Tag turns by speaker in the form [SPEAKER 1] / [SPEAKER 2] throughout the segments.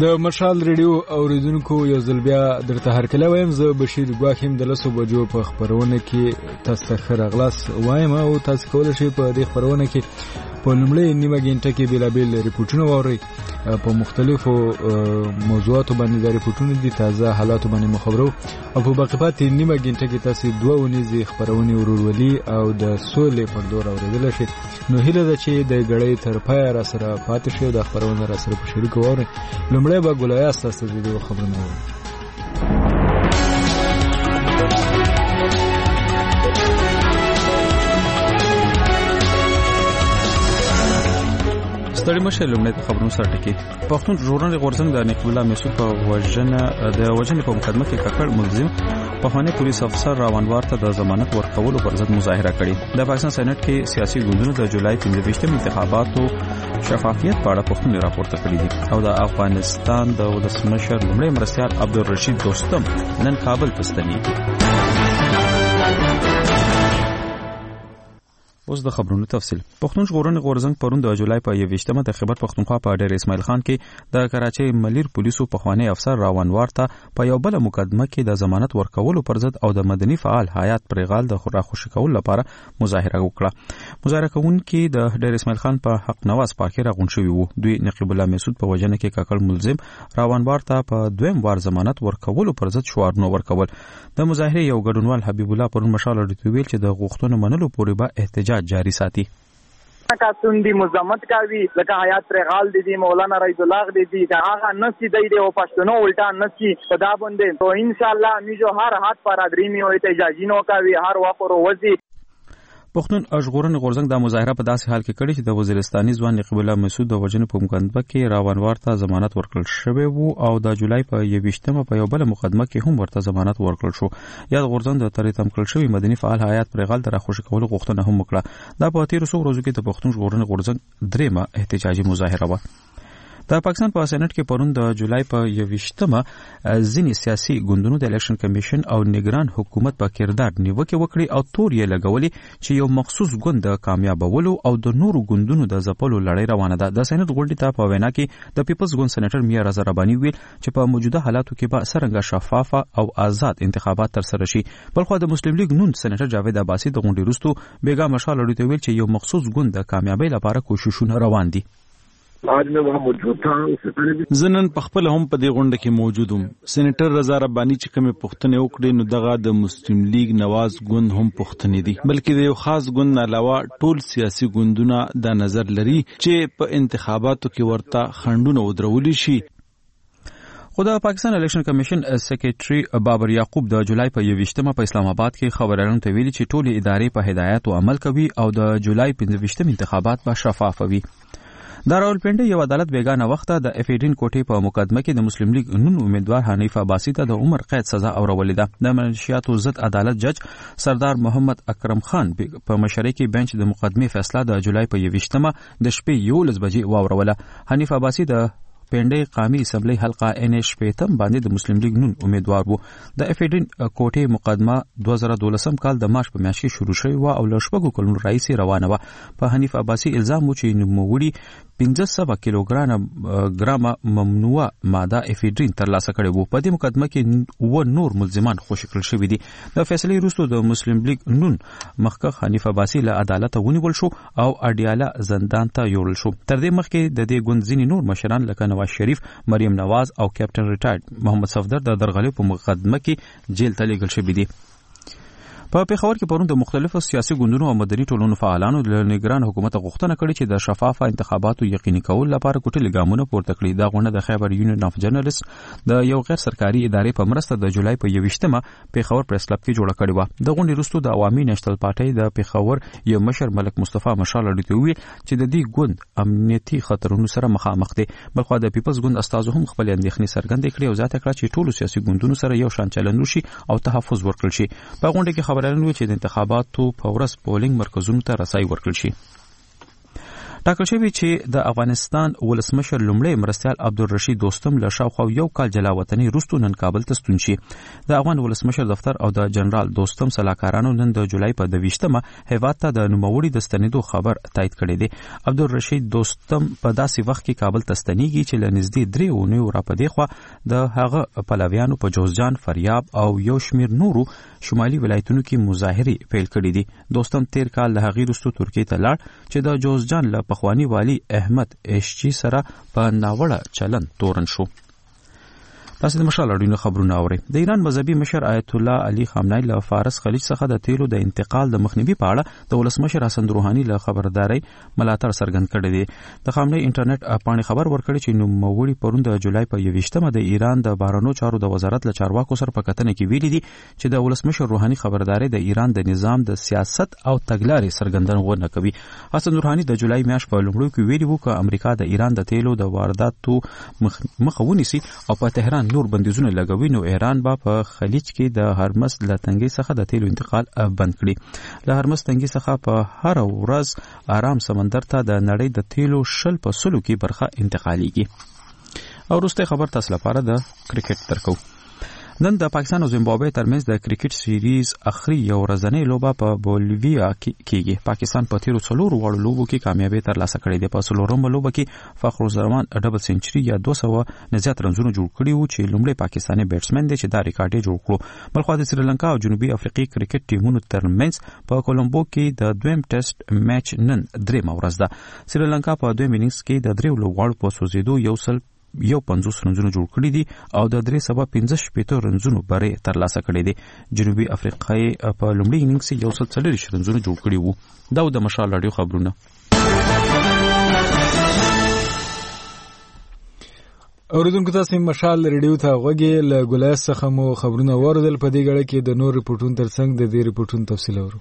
[SPEAKER 1] د مشال ریډیو اوریدونکو یو ځل بیا درته هرکله وایم. زه بشیر ګواخیم د 10 بجو په خبرونه کې تاسو ته ښه راغلاست وایم او تاسو کولی شئ په دې خبرونه کې په لومړۍ نیمه ګنټه کې بېلابېل ریپورټونه واورئ په مختلفو موضوعاتو باندې. دا ریپورټونه دي تازه حالاتو باندې مخبرو او په باقي پاتې نیمه ګنټه کې تاسو دوه ونیزې خبرونه ورورولي او د سولې پر دور اوریدل شي. نو هیله ده چې د غړې تر پای را سره پاتې شي او د خبرونه را سره په شریک واورئ. لومړی به ګلایاس تاسو د دې خبرونه واورئ.
[SPEAKER 2] ستړي مشه لومړی د خبرونو سره ټکی. پښتون ژغورنې غورځنګ د نقیب الله مسعود په وژنې په مقدمه کې ککړ ملزم پخوانی پولیس افسر راونوار ته د ضمانت ورکولو پر ضد مظاهره کړې. د پاکستان سېنات کې سیاسي ګوندونو د جولای 15 انتخاباتو شفافیت په اړه پوښتنې راپورته کړې دي او د افغانستان د ولسمشر لومړی مرستیال عبدالرشید دوستم نن کابل ته ستنېږي. اوس د خبرونو تفصیل. پښتون ژغورنې غورځنګ پرون د جولای په 21مه د خیبر پښتونخوا په ډېر اسماعیل خان کې د کراچۍ ملیر پولیسو پخوانی افسر راونوار ته په یو بل مقدمه کې د ضمانت ورکولو پر ضد او د مدني فعال حیات پرغال د راخوشي کولو لپاره مظاهره وکړه. مظاهره کوونکي د ډېر اسماعیل خان په حق نواز پارک کې راغونډ شوي وو. دوی نقیب الله مسعود په وژنه کې ککړ ملزم راونوار ته په دویم وار ضمانت ورکولو پر ضد شعارونه ورکول. د مظاهرې یو ګډونوال حبیب الله پرون مشال اړیدو ویل چې د غوښتنو منلو پورې به احتجاج جاری ساتي.
[SPEAKER 3] کاتون دی مزمت کوي لکه حیات پرغال دی مولانا رئیس الله دی هغه نسی دی او پښتنو الټا نسی خدا باندې تو ان شاء الله میجو هر هات پر ادریمی او احتجاجی نو کوي هر وقت وروزي.
[SPEAKER 2] پښتون ژغورنې غورځنګ د مظاهره په داسې حال کې کړې چې د وزیرستاني ځوان نقیب الله مسعود د وژنې په مقدمه کې راونوار ته ضمانت ورکړل شوی وو او د جولای په 21مه په یو بل مقدمه کې هم ورته ضمانت ورکړل شو. یا غورځنګ د ترې تم کړل شوی مدني فعال حیات پرغال د راخوشي کولو غوښتنه هم وکړه. دا په تیر څو ورځو کې د پښتون ژغورنې غورځنګ دریمه احتجاجي مظاهره وه. د پاکستان په سېنات کې پرون د جولای په 21مه ځینې سیاسي ګوندونو د الیکشن کمیشن او نگران حکومت په کردار نیوکه وکړي او تور یې لګولي چې یو مخصوص ګوند د کامیابولو او د نورو ګوندونو د ځپلو لړۍ روانه ده. د سېنات غونډې ته په وینا کې د پیپلز ګوند سېنیټر میا رضا رباني ویل چې په موجوده حالاتو کې به څرنګه شفافه او آزاد انتخابات ترسره شي. بلخو د مسلم لیگ نون سېنیټر جاوید عباسی د غونډې وروسته بیګا مشال اړیدو ویل چې یو مخصوص ګوند د کامیابی لپاره کوششونه روان دي.
[SPEAKER 4] زنن په خپل هم په دې غونډه کې موجود وم. سېنیټر رضا رباني چې کومه پوښتنه وکړي نو دغه د مسلم لیگ نواز ګوند هم پوښتنې دي بلکې د یو خاص ګوند علاوه ټول سیاسي ګوندونه د نظر لري چې په انتخاباتو کې ورته خنډونه ودرول شي.
[SPEAKER 2] خو د پاکستان الیکشن کمیشن سیکریټري بابر یعقوب د جولای په 21مه په اسلام آباد کې خبريالانو ته ویلي چې ټول ادارې په هدایت او عمل کوي او د جولای 15 انتخابات به شفاف وي. د راولپنډي یو عدالت بیګانه وخت د افیډین کوټې په مقدمه کې د مسلم لیگ نون امیدوار حنیف عباسی ته د عمر قید سزا اورولې ده. د منشیاتو ضد عدالت جج سردار محمد اکرم خان په مشرۍ کې بنچ د مقدمه فیصله د جولای په 21مه د شپې 11 بجې واوروله. حنیف عباسی د پنډي قومي اسمبلی حلقه ان شپیتم باندې د مسلم لیگ نون امیدوار وو. د افیډین کوټې مقدمه 2012 کال د مارچ په میاشت کې شروع شوه او له شپږو کلونو راهیسې روانه وه. په حنیف عباسی الزام و چې نوموړي 1500 کیلوګرامه ممنوعه ماده افیډرین ترلاسه کړې وو. په دې مقدمه کې و نور ملزمان خوشی کړل شوي دي. د فیصلې وروسته د مسلم لیگ نون مخکښ حنیف عباسی له عدالت ونیول شو او اډیاله زندان ته یوړل شو. تر دې مخکې د دې ګوند ځینې نور مشران لکه نواز شریف، مریم نواز او کیپټن ریټایرډ محمد صفدر د درغلۍ په مقدمه کې جیل ته لیږل شوي دي. په پیښور کې پرون د مختلفو سیاسي ګوندونو او مدني ټولنو فعالانو د نگران حکومت غوښتنه کړې چې د شفافه انتخاباتو یقیني کول لپاره کوټلي ګامونه پورته کړي. دا غونډه د خیبر یونین اف جرنالست د یو غیر سرکاري ادارې په مرسته د جولای په 21مه پیښور پریس کلب کې جوړه کړې و. د غونډې وروسته د عوامي نېشنل پارټۍ د پیښور یو مشر ملک مصطفی مشال اړیدو ویل چې د دې ګوند امنیتي خطرونو سره مخامخ دي. بلخو د پیپلز ګوند استازو هم خپل اندېښنې څرګندې کړې او زیاته کړه چې ټولو سیاسي ګوندونو سره یو شان چلند وشي او تحفظ ورکړل شي. په غونډه کې خبريالان ویل چې د انتخاباتو په ورځ پولینګ مرکزونو ته رسای ورکړل شي. ټاکل شوی چې د افغانستان ولسمشر لومړی مرستیال عبدالرشید دوستم له شاوخوا یو کال جلا وطني وروسته نن کابل ته ستون شي. د افغان ولسمشر دفتر او د جنرال دوستم سلاکارانو نن د جولای په 22مه هیواد ته د نوموړي د ستنېدو خبر تایید کړی دی. عبدالرشید دوستم په داسې وخت کې کابل ته ستنېږي چې له نږدې 3 اونیو راپدې خوا د هغه پلویانو په جوزجان، فریاب او یو شمېر نورو شمالي ولایتونو کې مظاهرې پیل کړې دي. دوستم تیر کال له هغې وروسته ترکیې ته لاړ چې د جوزجان له پخواني والي احمد اشچي سره په ناوړه چلند تورن شو. تاسو د مشال اړینو خبرونه اورئ. د ایران مذهبي مشر آیت الله علي خامنه‌ای له فارس خلیج څخه د تیلو د انتقال د مخنیوي په اړه د ولسمشر حسن روحاني له خبرداري ملاتړ څرګند کړی دی. د خامنه‌ای انټرنیټ پاڼې خبر ورکړی چې نوموړي پرون د جولای په 22مه د ایران د بهرنیو چارو د وزارت له چارواکو سره په کتنه کې ویلي دي چې د ولسمشر روحاني خبرداري د ایران د نظام د سیاست او تګلارې څرګندونه ونه کوي. حسن روحاني د جولای میاشت په لومړیو کې ویلي وو چې امریکا د ایران د تیلو د وارداتو مخه ونیسي او په تهران نور بندیزونه لګوي، نو ایران به په خلیج کې د هرمز له تنګي څخه د تیلو انتقال بند کړي. له هرمز تنګي څخه په هر ورځ آرام سمندر ته د نړۍ د تیلو 10% کې برخه انتقالېږي. او وروسته خبر تاسو لپاره د کرکټ درکو. نن د پاکستان او زیمبابوې ترمنځ د کرکټ سیریز اخري یو ورځنۍ لوبه په بولیویا کې کیږي. پاکستان په تیرو 4 وړو لوبو کې کامیابی ترلاسه کړې ده. په 4مه لوبه کې فخر الزمان ډبل سنچري یا 200 نه زیات رنزونه جوړ کړي وو چې لومړی پاکستاني بیټسمن دی چې دا ریکارډ جوړ کړو. بلخو د سریلانکا او جنوبي افریقې کرکټ ټیمونو ترمنځ په کولمبو کې د دویم ټیسټ میچ نن 3مه ورځ ده. سریلانکا په دویم اننګز کې د 3 لوبغاړو په سوزیدو یو 50 رنزونه جوړ کړي دي او د 315 رنزونو بری ترلاسه کړي دي. جنوبي افریقای په لومړي اننګز کې 140 رنزونه جوړ کړي وو. دا د مشال رادیو خبرونه.
[SPEAKER 1] اوریدونکو تاسو مشال ریډیو ته غوږی له ګولای څخه مو خبرونه اوریدل. په دې غړي کې د نور ریپورتونو ترڅنګ د دې ریپورتونو تفصیل اورو.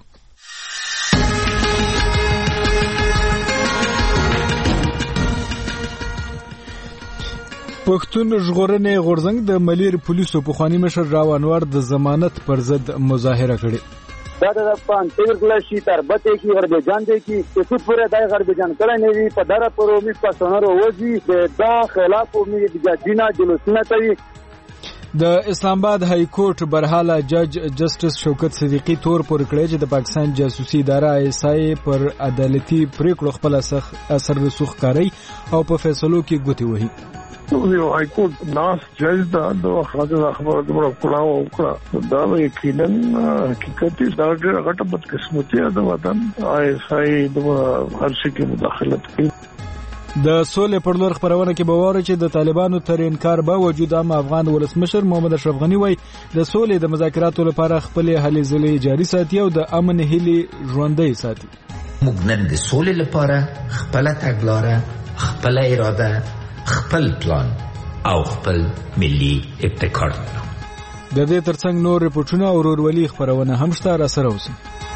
[SPEAKER 1] پښتون ژغورنې غورځنګ د ملیر پولیسو پخوانی مشر راو انور د ضمانت پر ضد مظاهره کړې.
[SPEAKER 3] دا د پان تیر کلاشي تربته کی غربجان دی کی څه پوره دای غربجان کړه نه وی په دره پرو می پاسونرو وځي د خلاف می د جینا جلوسونه کوي.
[SPEAKER 1] د اسلام آباد های کورټ برحاله جج جسټس شوکت صدیقی تور پر کړی چې د پاکستان جاسوسي اداره ایسای پر عدالتي پریکړو خپل اثر رسوخ کاری او په فیصلو کې ګوتې وهي.
[SPEAKER 5] یو های کورټ ناس جج دا د خاطر خبره د کړه او کړه دا یقینا حقیقت دی. دا غټه بدقسمتي د وطن ایسای د هر څه کې مداخلت کوي.
[SPEAKER 1] د سولې پر لور خبرونه کې باور چې د طالبانو تر انکار باوجود هم افغان ولسمشر محمد اشرف غنی وای د سولې د مذاکراتو لپاره خپل هلې ځلې جاري ساتي او د امن هلې ژوندۍ ساتي.
[SPEAKER 6] موږ نن د سولې لپاره خپل تګلارې، خپل اراده، خپل پلان او خپل ملي ابتکار لرو.
[SPEAKER 1] د دې ترڅنګ نور ریپورتونه او ورورولي خبرونه هم شته. را سره اوسئ.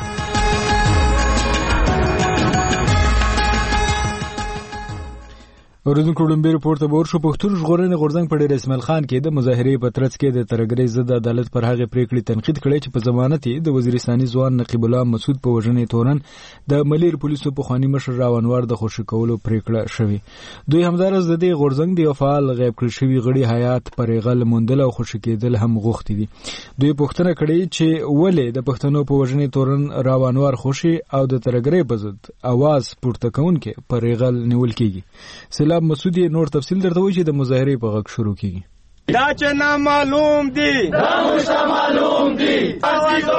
[SPEAKER 1] اوریدونکو ډمبې رپورټ ته ورشو. پښتون ژغورنې غورځنګ په ډېر اسماعیل خان کې د مظاهرې په ترڅ کې د ترګرۍ ضد عدالت پر هغه پریکړې تنقید کړي چې په ضمانت یې د وزیرستاني ځوان نقیب الله مسعود په وژنې تورن د ملیر پولیسو پخوانی مشر راو انور د خوشی کولو پریکړه شوې. دوی همدارس د دې غورځنګ د فعال غیب کړل شوی غړي حیات پرېغل موندل او خوشی کېدل هم غوښتي دي. دوی پوښتنه کړې چې ولې د پښتنو په وژنې تورن راو انور خوشی او د ترګرۍ په ضد आवाज پورته کوونکې پرېغل نیول کیږي. مسعود نور تفصیل درته وایي چې د مظاهرې په غږ شروع کیږي.
[SPEAKER 7] دا چې معلوم دي دا مشته معلوم دي فاسدو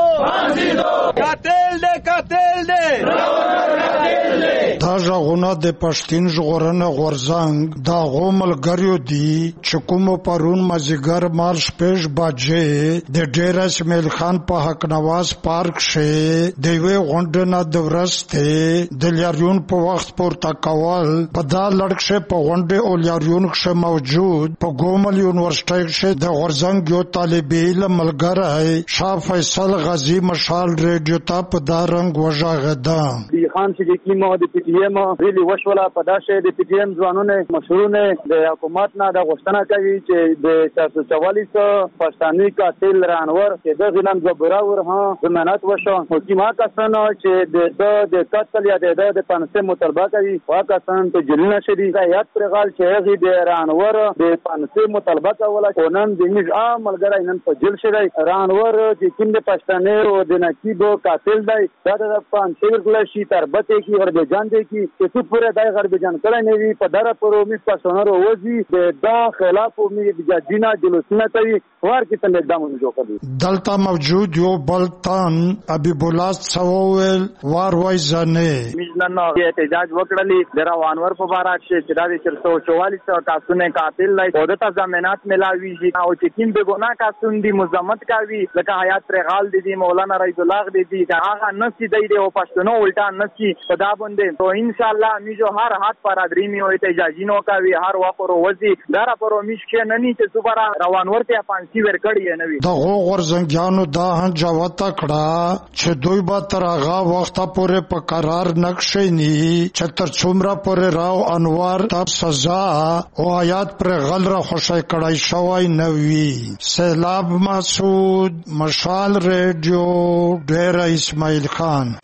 [SPEAKER 7] قاتل دے
[SPEAKER 8] دا ژغونه د پښتون ژغورنې غورځنګ دا غوملګریو دي چې کوم پرون مازیګر مال شپږ بجې د ډېر اسماعیل خان په حق نواز پارک شه د وی غونډه د ورسته د لاریون په وخت پورته کول په دا لړکشه په غونډه او لاریون کې موجود په ګومل یونیورسيټي کې د غورځنګ یو طالب علم ملګری شاه فیصل غازی مشال ریډیو ته په دا رنګ وژغه ده.
[SPEAKER 3] خان چې کی مو د پی ټی ایم درېم ریلی وشوله په دا شی د پی ټی ایم ځوانونه مشرونه د حکومت نه د غوښتنه کوي چې د 444 پښتاني قاتل رانور چې د غلام زبراور ها ضمانت وشو حکومت کسانو چې د قتل یا د پنسه مطالبه کوي واکسان ته جریمه شدي یاد پرغال چې هغه د رانور د پنسه مطالبه کوله کونن د نج عملګرای نن په جیل شوی رانور چې کوم د پښتاني او د نقیب قاتل دی دا د پنسه ورکړل شي تربته کی غربجان دی کی چې څو پوره دای غربجان کړه نه وی په دره پرو می پښتنو وځي د خلاف می د جینا جلوسونه کوي ور کې تل اقدام جوړ کړي
[SPEAKER 8] دلته موجود یو بلتان حبیب الله سوول وار وایزنه
[SPEAKER 3] نن احتجاج وکړلی د روانور په بارا چې د 444 کاسونه قاتل لای او د ضمانت ملاوي او چې کوم به ګناه کاسون دي مزمت کوي لکه حیات پرغال دي مولانا رئیس الله دي هغه نسی دی او پښتنو الټا نسی صدا باندې تو ان شاء الله میجو هر حد پر ادریمی او احتجاجی نو کوي هر وقرو وزي دره پرو مشکه ننی چې صبره روانور ته پانسی ور کړی نه وي
[SPEAKER 8] دغه غرزنګانو دا هن جوته کړه چې دوی به تر هغه وخت پورې په قرار نقشې ني چې تر څومره پورې راو انوار تاب سزا او آیات پر غل را خوشی کړای شوی نوي سیلاب مسعود مشال ریډیو ډیر اسماعیل خان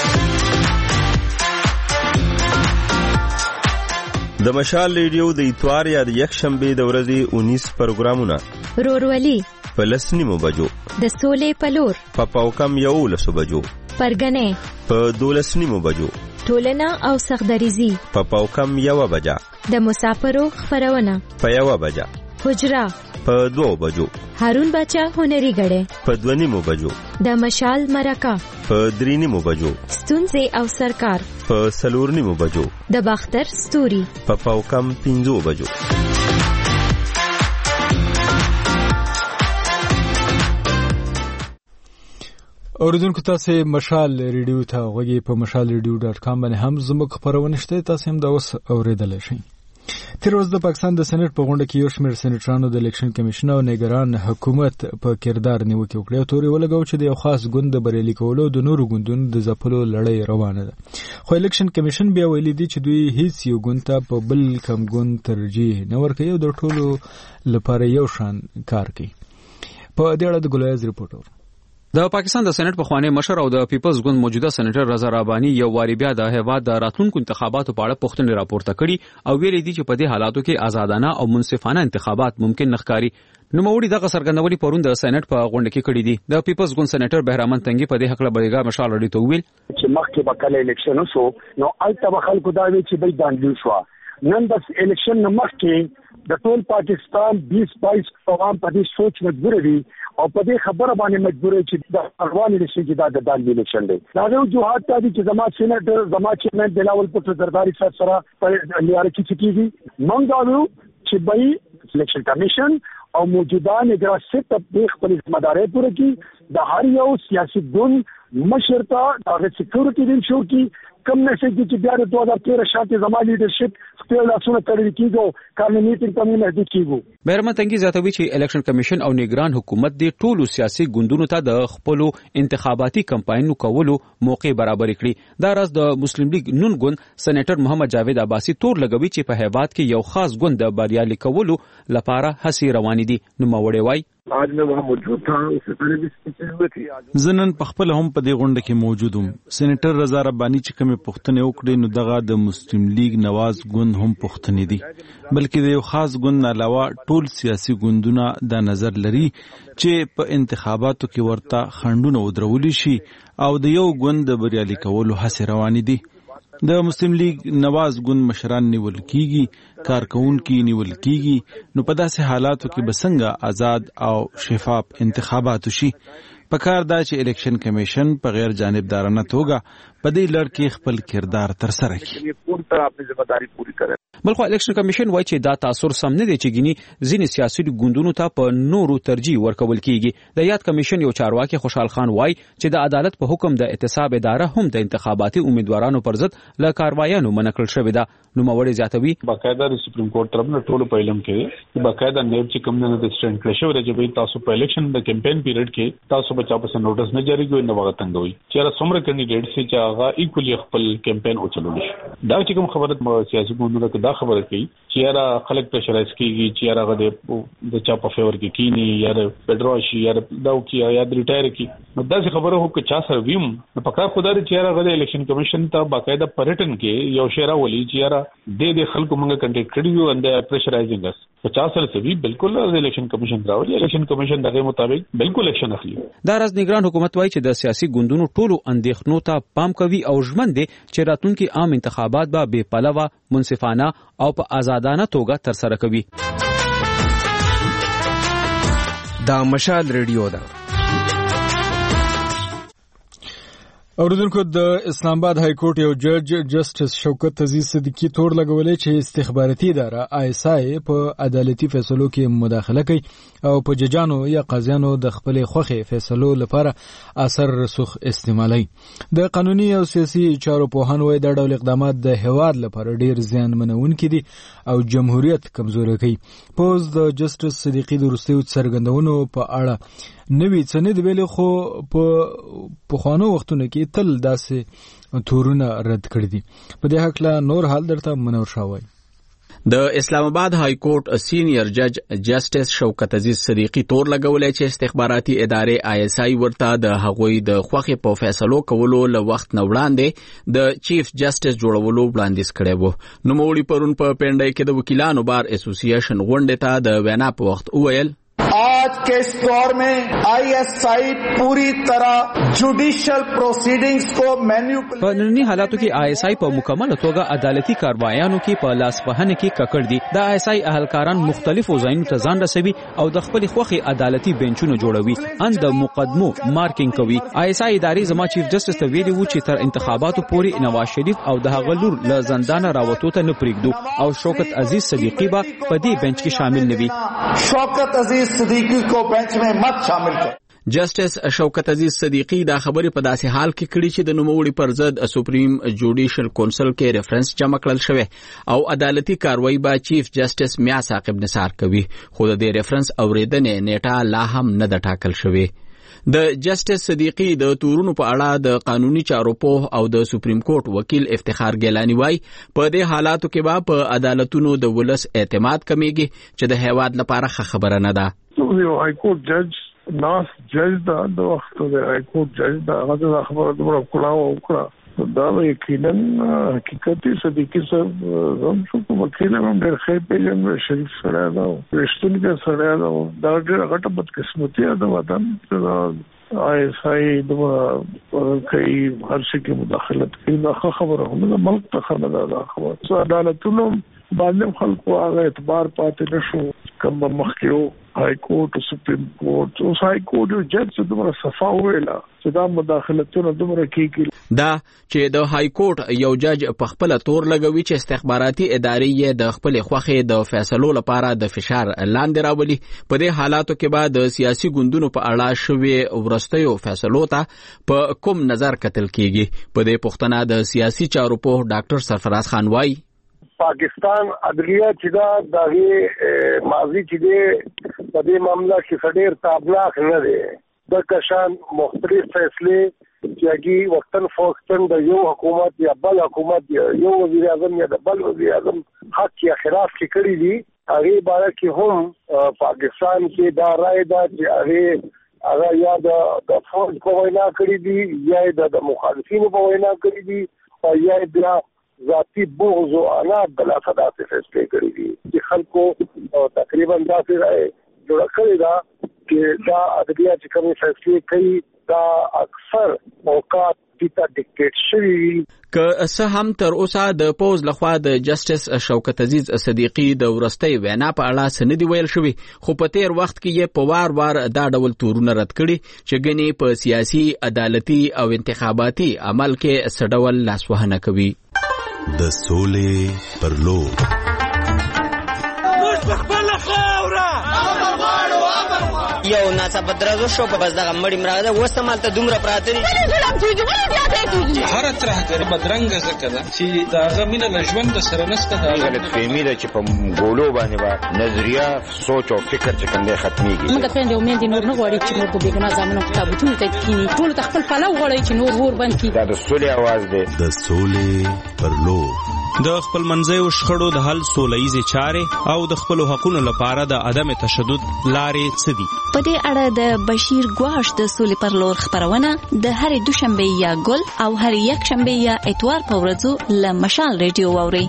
[SPEAKER 9] د مشال ریډیو د اتوار یا د یک شنبه د ورځې 19 پروګرامونه
[SPEAKER 10] رورولي
[SPEAKER 9] په لسنیمو بجو
[SPEAKER 10] د سولې پلور
[SPEAKER 9] په پاوکم یو لسو بجو
[SPEAKER 10] پرګنې
[SPEAKER 9] په 12 نیمو بجو
[SPEAKER 10] ټولنه او سخدریزي
[SPEAKER 9] په پاوکم یو بجا
[SPEAKER 10] د مسافرو خبرونه
[SPEAKER 9] په یو بجا
[SPEAKER 10] حجرا
[SPEAKER 9] په 2 بجو
[SPEAKER 10] هارون بچا هنري غړې
[SPEAKER 9] په 2 نیمو بجو
[SPEAKER 10] د مشال مرکه
[SPEAKER 9] په 3 نیمو بجو
[SPEAKER 10] ستونزې او سرکار
[SPEAKER 9] په 4 نیمو بجو
[SPEAKER 10] د باختر ستوري
[SPEAKER 9] په پاوکم 15 بجو
[SPEAKER 1] اوریدونکو تاسو مشال ریډیو ته غوږی په mashalradio.com باندې هم زموږ خبرونه شته تاسو هم دا اوس اوریدل شئ تیر ورځ د پاکستان د سېنات په غونډه کې یو شمېر سېناترانو د الیکشن کمیشن او نگران حکومت په کردار نیوکه وکړه او توري ولګاو چې د یو خاص ګوند د بریالي کولو د نورو ګوندونو د ځپلو لړۍ روانه ده خو الیکشن کمیشن بیا ویلي دی چې دوی هیڅ یو ګوند ته په بل کم ګوند ترجیح نه ورکوي او د ټولو لپاره یو شان کار کوي په دې اړه د ګلایز ریپورټر
[SPEAKER 2] د پاکستان د سېنات پخوانی مشر او د پیپلز ګوند موجوده سېنیټر رضا رباني یو واری بیا د هیواد د راتلونکو انتخاباتو په اړه پوښتنې راپورته کړي او ویلي دي چې په دې حالاتو کې آزادانه او منصفانه انتخابات ممکن نخکاری نوموړي دغه څرګندونې پرون د سېنات په غونډه کې کړې دي د پیپلز ګوند سېنیټر بهرامن تنګي په دې حق له بریګا مشال لري ته ویل
[SPEAKER 11] چې مخکې به کله الیکشن وشو نو البته خلکو دا وی چې به دانګل شو نن د الیکشن مخکې د ټول پاکستان 20-22 قوم په دې سوچ مجبور دي او په دې خبره باندې مجبور چې د افغاني نشي چې دا د دانګل الیکشن دی دا یو جهاد ته دي چې زما سېنیټر زما چیرمن بلاول پټ زرداری صاحب سره په لیاره کې چکیږي مونږ غواړو چې به الیکشن کمیشن او موجوده نگران سیټ په خپل ذمہ داري پوره کړي د هر یو سیاسي ګوند مشر ته د سکیورټي د انشور کی کم میسج دي چې بیا د 2013 شاته زما لیډرشپ خپل لاسونه تړل کیږي قانوني تنظیم محدود کیږي
[SPEAKER 2] بهرمن تنګي زیاتوي چې الیکشن کمیشن او نگران حکومت د ټولو سیاسي ګوندونو ته د خپل انتخاباتي کمپاینونو کولو موقع برابر کړي دا راز د مسلم لیگ نون ګوند سېنیټر محمد جاوید عباسی تور لګوي چې په هیواد کې یو خاص ګوند د بریالي کولو لپاره هڅې روانې دي نو موړې وای
[SPEAKER 5] आज मैं वहाँ मौजूद था उससे पहले भी स्पीचेस हुए थे
[SPEAKER 4] زنن په خپل هم په دې غونډه کې موجودم سېنیټر رضا رباني چې کومه پوښتنه وکړي نو دغه د مسلم لیگ نواز ګوند هم پوښتنې دي بلکې د یو خاص ګوند علاوه ټول سیاسي ګوندونه د نظر لري چې په انتخاباتو کې ورته خنډونه ودرول شي او د یو ګوند د بریالي کولو هڅې روانې دي د مسلم لیگ نواز ګوند مشران نیول کیږي کارکونکو نیول کیږي نو په داسې حالاتو کې بسنګ آزاد او شفاف انتخابات شي پکار دا چې الیکشن کمیشن په غیر جانبدارانه توګه په دې لړ کې خپل کردار تر سره کړي
[SPEAKER 5] پوری طرح خپل ذمہ داری پوری کړي
[SPEAKER 2] بلخو الیکشن کمیشن وایي چې دا تاثر سم نه دی چې ګینی ځینې سیاسي ګوندونو ته په نورو ترجیح ورکول کیږي د یاد کمیشن یو چارواکي خوشحال خان وایي چې د عدالت په حکم د احتساب اداره هم د انتخاباتي امیدوارانو پر ضد له کاروایانو منع کړل شوې ده نو موري زیاتوي
[SPEAKER 12] باقاعده د سپریم کورټ طرف نه ټولو په علم کې چې باقاعده نیب چې کوم نه د سټینډ کړی شو چې تاسو په الیکشن د کمپاین پیریډ کې تاسو په چا په نوټس نه جاری کوئ نه وغه تنګوي چې را څومره کینډیډیټ سي چې هغه ایکولی خپل کمپاین او چلول شي دا چې کوم خبره سیاسي ګوندونو کې دا خبره کوي چې را خلک پرشرایز کیږي چې هغه د چا په فیور کې کینی یا د پیډروشي یا دا کی یا د ریټایر کی دا څه خبره هو چې چا سره ویم په پکا خدای چې هغه د الیکشن کمیشن ته باقاعده پریټن کې یو شعر ولي چې د خلکو موږ کنټیکټ کړیو اند پرشرایزینګ اس 50 سره سوي بالکل د الیکشن کمیشن راوړي الیکشن کمیشن دغه مطابق بالکل اکشن اخلي
[SPEAKER 2] دا راز نگران حکومت وایي چې د سیاسي ګوندونو ټولو اندېښنو ته پام کوي او ژمن دي چې راتلونکي عام انتخابات به بې پلوه منصفانه او په آزادانه توګه ترسره کوي.
[SPEAKER 13] دا مشال ریډیو ده.
[SPEAKER 1] اوریدونکو د اسلام آباد های کورټ یو جج جسټس شوکت عزیز صدیقی تور لګولې چې استخباراتي اداره ISI په عدالتي فیصلو کې مداخله کوي او په ججانو یا قاضیانو د خپل خوخه فیصلو لپاره اثر رسوخ استعمالي. د قانوني او سیاسي چارو په هان وای د ډول اقدامات د هواد لپاره ډیر زیان منونکي دي او جمهوریت کمزوري کوي. پوز د جسټس صدیقی د روسي څرګندونو په اړه نوی څنګه د ویلو خو په خوانو وختونو کې تل داسې تورونه رد کړی دي. په دې حق لا نور حال درته منور شاوي.
[SPEAKER 14] د اسلام آباد های کورټ سینیئر جج جسټس شوکت عزیز صدیقی تور لګولې چې استخباراتي ادارې ISI ورته د هغوی د خوخي په فیصلو کولو له وخت نه وړاندې د چیف جسټس جوړولو وړاندیز کړی وو. نو موړي پرون په پنډای کې د وکیلانو بار اسوسییشن غونډه ته د وینا په وخت وویل
[SPEAKER 15] आज के इस दौर में ISI पूरी तरह जुडिशियल प्रोसीडिंग्स को मैन्युपुलेट
[SPEAKER 2] په ننني حالاتو کې ISI په مکمل توګه عدالتي کاروایانو کې په لاس وهنه کې ککړ دي. د ISI اهلکاران مختلفو ځایونو ته ځان رسوي او د خپل خوخي عدالتي بنچونو جوړوي ان د مقدمو مارکینګ کوي. ISI ادارې زما چیف جسټس ته ویلي وو چې تر انتخاباتو پورې نواز شریف او د هغه لور له زندان راوتو ته نه پریږدو او شوکت عزیز صدیقی به په دې بنچ کې شامل نه وي.
[SPEAKER 15] شوکت عزیز صدیقی کو بنچ میں مت شامل کر.
[SPEAKER 14] جسټس شوکت عزیز صدیقی دا خبرې په داسې حال کې کړي چې د نوموړي پر ضد سپریم جوډیشل کونسل کې ریفرنس جمع کړل شوی او عدالتي کاروایی به چیف جسټس میا ثاقب نثار کوي خو د دې ریفرنس اوریدنې نیټه لا هم نه ده ټاکل شوی. د جسټس صدیقی د تورونو په اړه د قانوني چارو په او د سپریم کورټ وکیل افتخار ګیلانی وای په دې حالاتو کې به په عدالتونو د ولس اعتماد کمیږي چې د هیواد لپاره خبره نه ده.
[SPEAKER 5] یو های کورټ جج ناس جج دا د وخت د های کورټ جج دا هغه خبره د کلاو وکړه دا یقینا حقیقتي صدیقی صاحب هم څو وکیل هم ډېر ښه پیژني شریف سره دا رښتونی سره دا ډېر غټه بدقسمتي ده وطن ISI د کوي هر څه کې مداخلت کوي دا خبره هم ملک ته خبره ده خبره عدالتونو باندې خلکو هغه اعتبار پاتې نشو کوم مخکیو های کورټ سپریم کورټ او های کورټ یو جج چې دومره صفا ویلا چې دا مداخلتونه دومره کیږي
[SPEAKER 14] دا چې د های کورټ یو جج په خپل تور لګوي چې استخباراتي ادارې د خپل خوخه د فیصلو لپاره د فشار لاندې راولي. په دې حالاتو کې بعد د سیاسي ګوندونو په اړه شوی ورستیو فیصلو ته په کوم نظر کتل کیږي. په دې پوښتنه د سیاسي چارو په ډاکټر سرفراز خان وای
[SPEAKER 11] پاکستان عدلیه چې دا دغه ماضی چې دی په دې معاملې کې ډېر تابناک نه دی. د کشان مختلف فیصله چې وقتن فوقتن د یو حکومت یا بل حکومت یو وزیر اعظم یا د بل وزیر اعظم حق یا خلاف کې کړی دي هغه باره کې هم پاکستان کې دا رائے ده چې هغه یا د فوج په وینا کړی دي یا د مخالفینو په وینا کړی دي او یا د ذاتی بغض او عناد بلا صدا سے فیصلے کړی دي چې خلکو تقریبا داسې رائے جوړ کړی دا چې دا عدلیه چې کوم فیصلې کوي دا اکثر اوقات ته ډیکټیټ شوی.
[SPEAKER 14] که څه هم تر اوسه د پوز لخوا د جسټس شوکت عزیز صدیقی د ورستۍ وینا په اړه څه نه دی ویل شوی خو په تیر وخت کې یې په وار دا ډول تورونه رد کړي چې ګنې په سیاسي عدالتي او انتخاباتي عمل کې څه ډول لاسوهنه کوي.
[SPEAKER 16] د سولې پر لور
[SPEAKER 17] یو ناڅاپه درزو شو په بس دغه مړی مراده وسمال ته دومره پراته دي
[SPEAKER 18] هر ترهګر بدرنګ زکه ده چې داغه مینه لژوند سره نسته دا
[SPEAKER 19] غلط فهمي ده چې په ګولو باندې با نظریه سوچ او فکر چې کوم دی ختميږي
[SPEAKER 20] موږ ته یو مين دي نور نه غواړي چې موږ به ګناه زمونږ کتابونه ته کینی ټول خپل پلو غواړي چې نور ور باندې
[SPEAKER 19] دا د سولې आवाज دی
[SPEAKER 16] د سولې پر لور
[SPEAKER 9] د خپل منځي او شخړو د حل سولهیزه چارې او د خپل حقوقو لپاره د عدم تشدد لارې څه دي
[SPEAKER 21] په دې اړه د بشیر ګواش د سولې پر لور خبرونه د هرې دوشنبه یا ګل او هرې یک شنبه یا اتوار په ورځو له مشال ریډیو واوري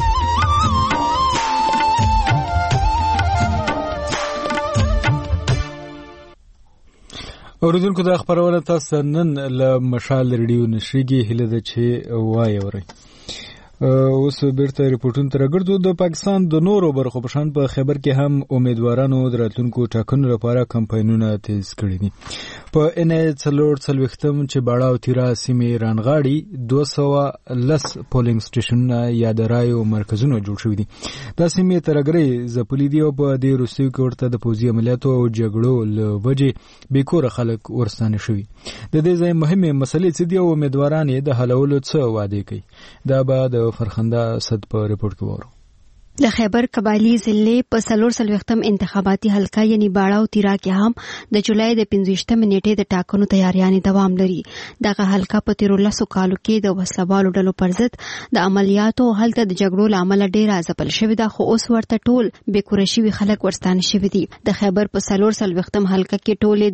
[SPEAKER 1] اوریدونکو د خبرونه تاسو نن له مشال ریډیو نشریږي هله د چې وای اوري اوس بیرته ریپورتونه ترګردو د پاکستان د نورو برخو په شان په خبر کې هم امیدوارانو د راتلونکو ټاکنو لپاره کمپاینونه تیز کړي دي په ان څلوختم چې باړه او تیرا سیمې رانغاړي 210 پولینګ سټیشنونه یا د رایو مرکزونه جوړ شوي دي دا سیمې ترګري زپلي دي او په دې روسیو کې ورته د پوځي عملیاتو او جګړو له وجې بیکوره خلک ورستانه شوي د دې ځای مهمه مسلې چې دی او امیدواران یې د حلولو څه وعده کوي دا به د فرخنده صد په ریپورت کې وره
[SPEAKER 22] د خیبر قبایلی ضلع په 4 انتخاباتي حلقه یعنی باړه او تیرا کې هم د جولای د 15 نیټې د ټاکنو تیاریانې دوام لري دغه حلقه په 13 کالو کې د وسلوالو ډلو پر ضد د عملیاتو او هلته د جګړو لامل ډېر ځپل شوی دا خو اوس ورته ټول بیکورشي خلک ورستانه شوی دي د خیبر په 4 حلقه کې ټول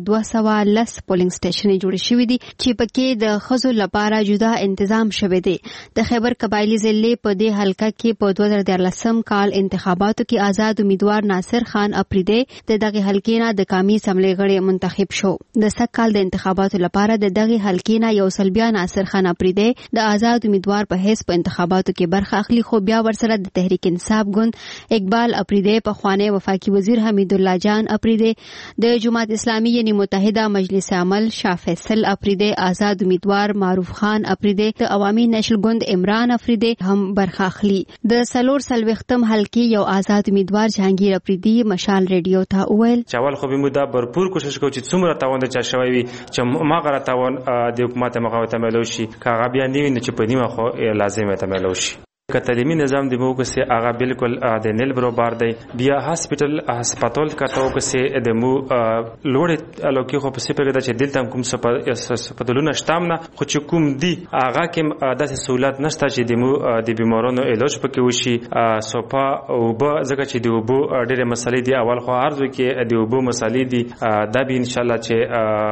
[SPEAKER 22] 210 پولینګ سټیشن جوړ شوی دي چې پکې د خزو لپاره جدا تنظیم شوی دی د خیبر قبایلی ضلع په دې حلقه کې په 2013 کال انتخاباتو کې آزاد امیدوار ناصر خان اپریدی د دغه حلقې نه د قومي اسمبلی غړی منتخب شو د سږ کال د انتخاباتو لپاره د دغه حلقې نه یو سلبیا ناصر خان اپریدی د آزاد امیدوار په حیث په انتخاباتو کې برخه اخلي خو بیا ورسره د تحریک انصاف ګوند اقبال اپریدی په خوانه وفاقي وزیر حمید الله جان اپریدی د جماعت اسلامی یعنی متحده مجلس عمل شاه فیصل اپریدی آزاد امیدوار معروف خان اپریدی د عوامي نشل ګوند عمران اپریدی هم برخه اخلي د 4 حلقې یو آزاد امیدوار جهانگیر اپریدی مشال ریډیو ته وویل
[SPEAKER 23] چاول خو به مودا برپور کوشش کوي چې څومره تاوان د چا شوی وي چې ما غره تاوان د حکومت مخاوته ملو شي کاغه بیا نیوي چې په نیمه خو لازمه ته ملو شي که تعلیمي نظام د موږ سه هغه بالکل د نیل برابر دی بیا هسپتال کټو که سه د مو لوړ الوکي خو په سپه کې چې دلته کوم سپدلونه شتامنه خو چې کوم دی هغه کې داسې سہولت نشته چې د مو د بیمارانو علاج پکې وشي سوپا او به ځکه چې د وبو ډېر مسلې دی اول خو ارزو کې د وبو مسلې دی دا به ان شاء الله چې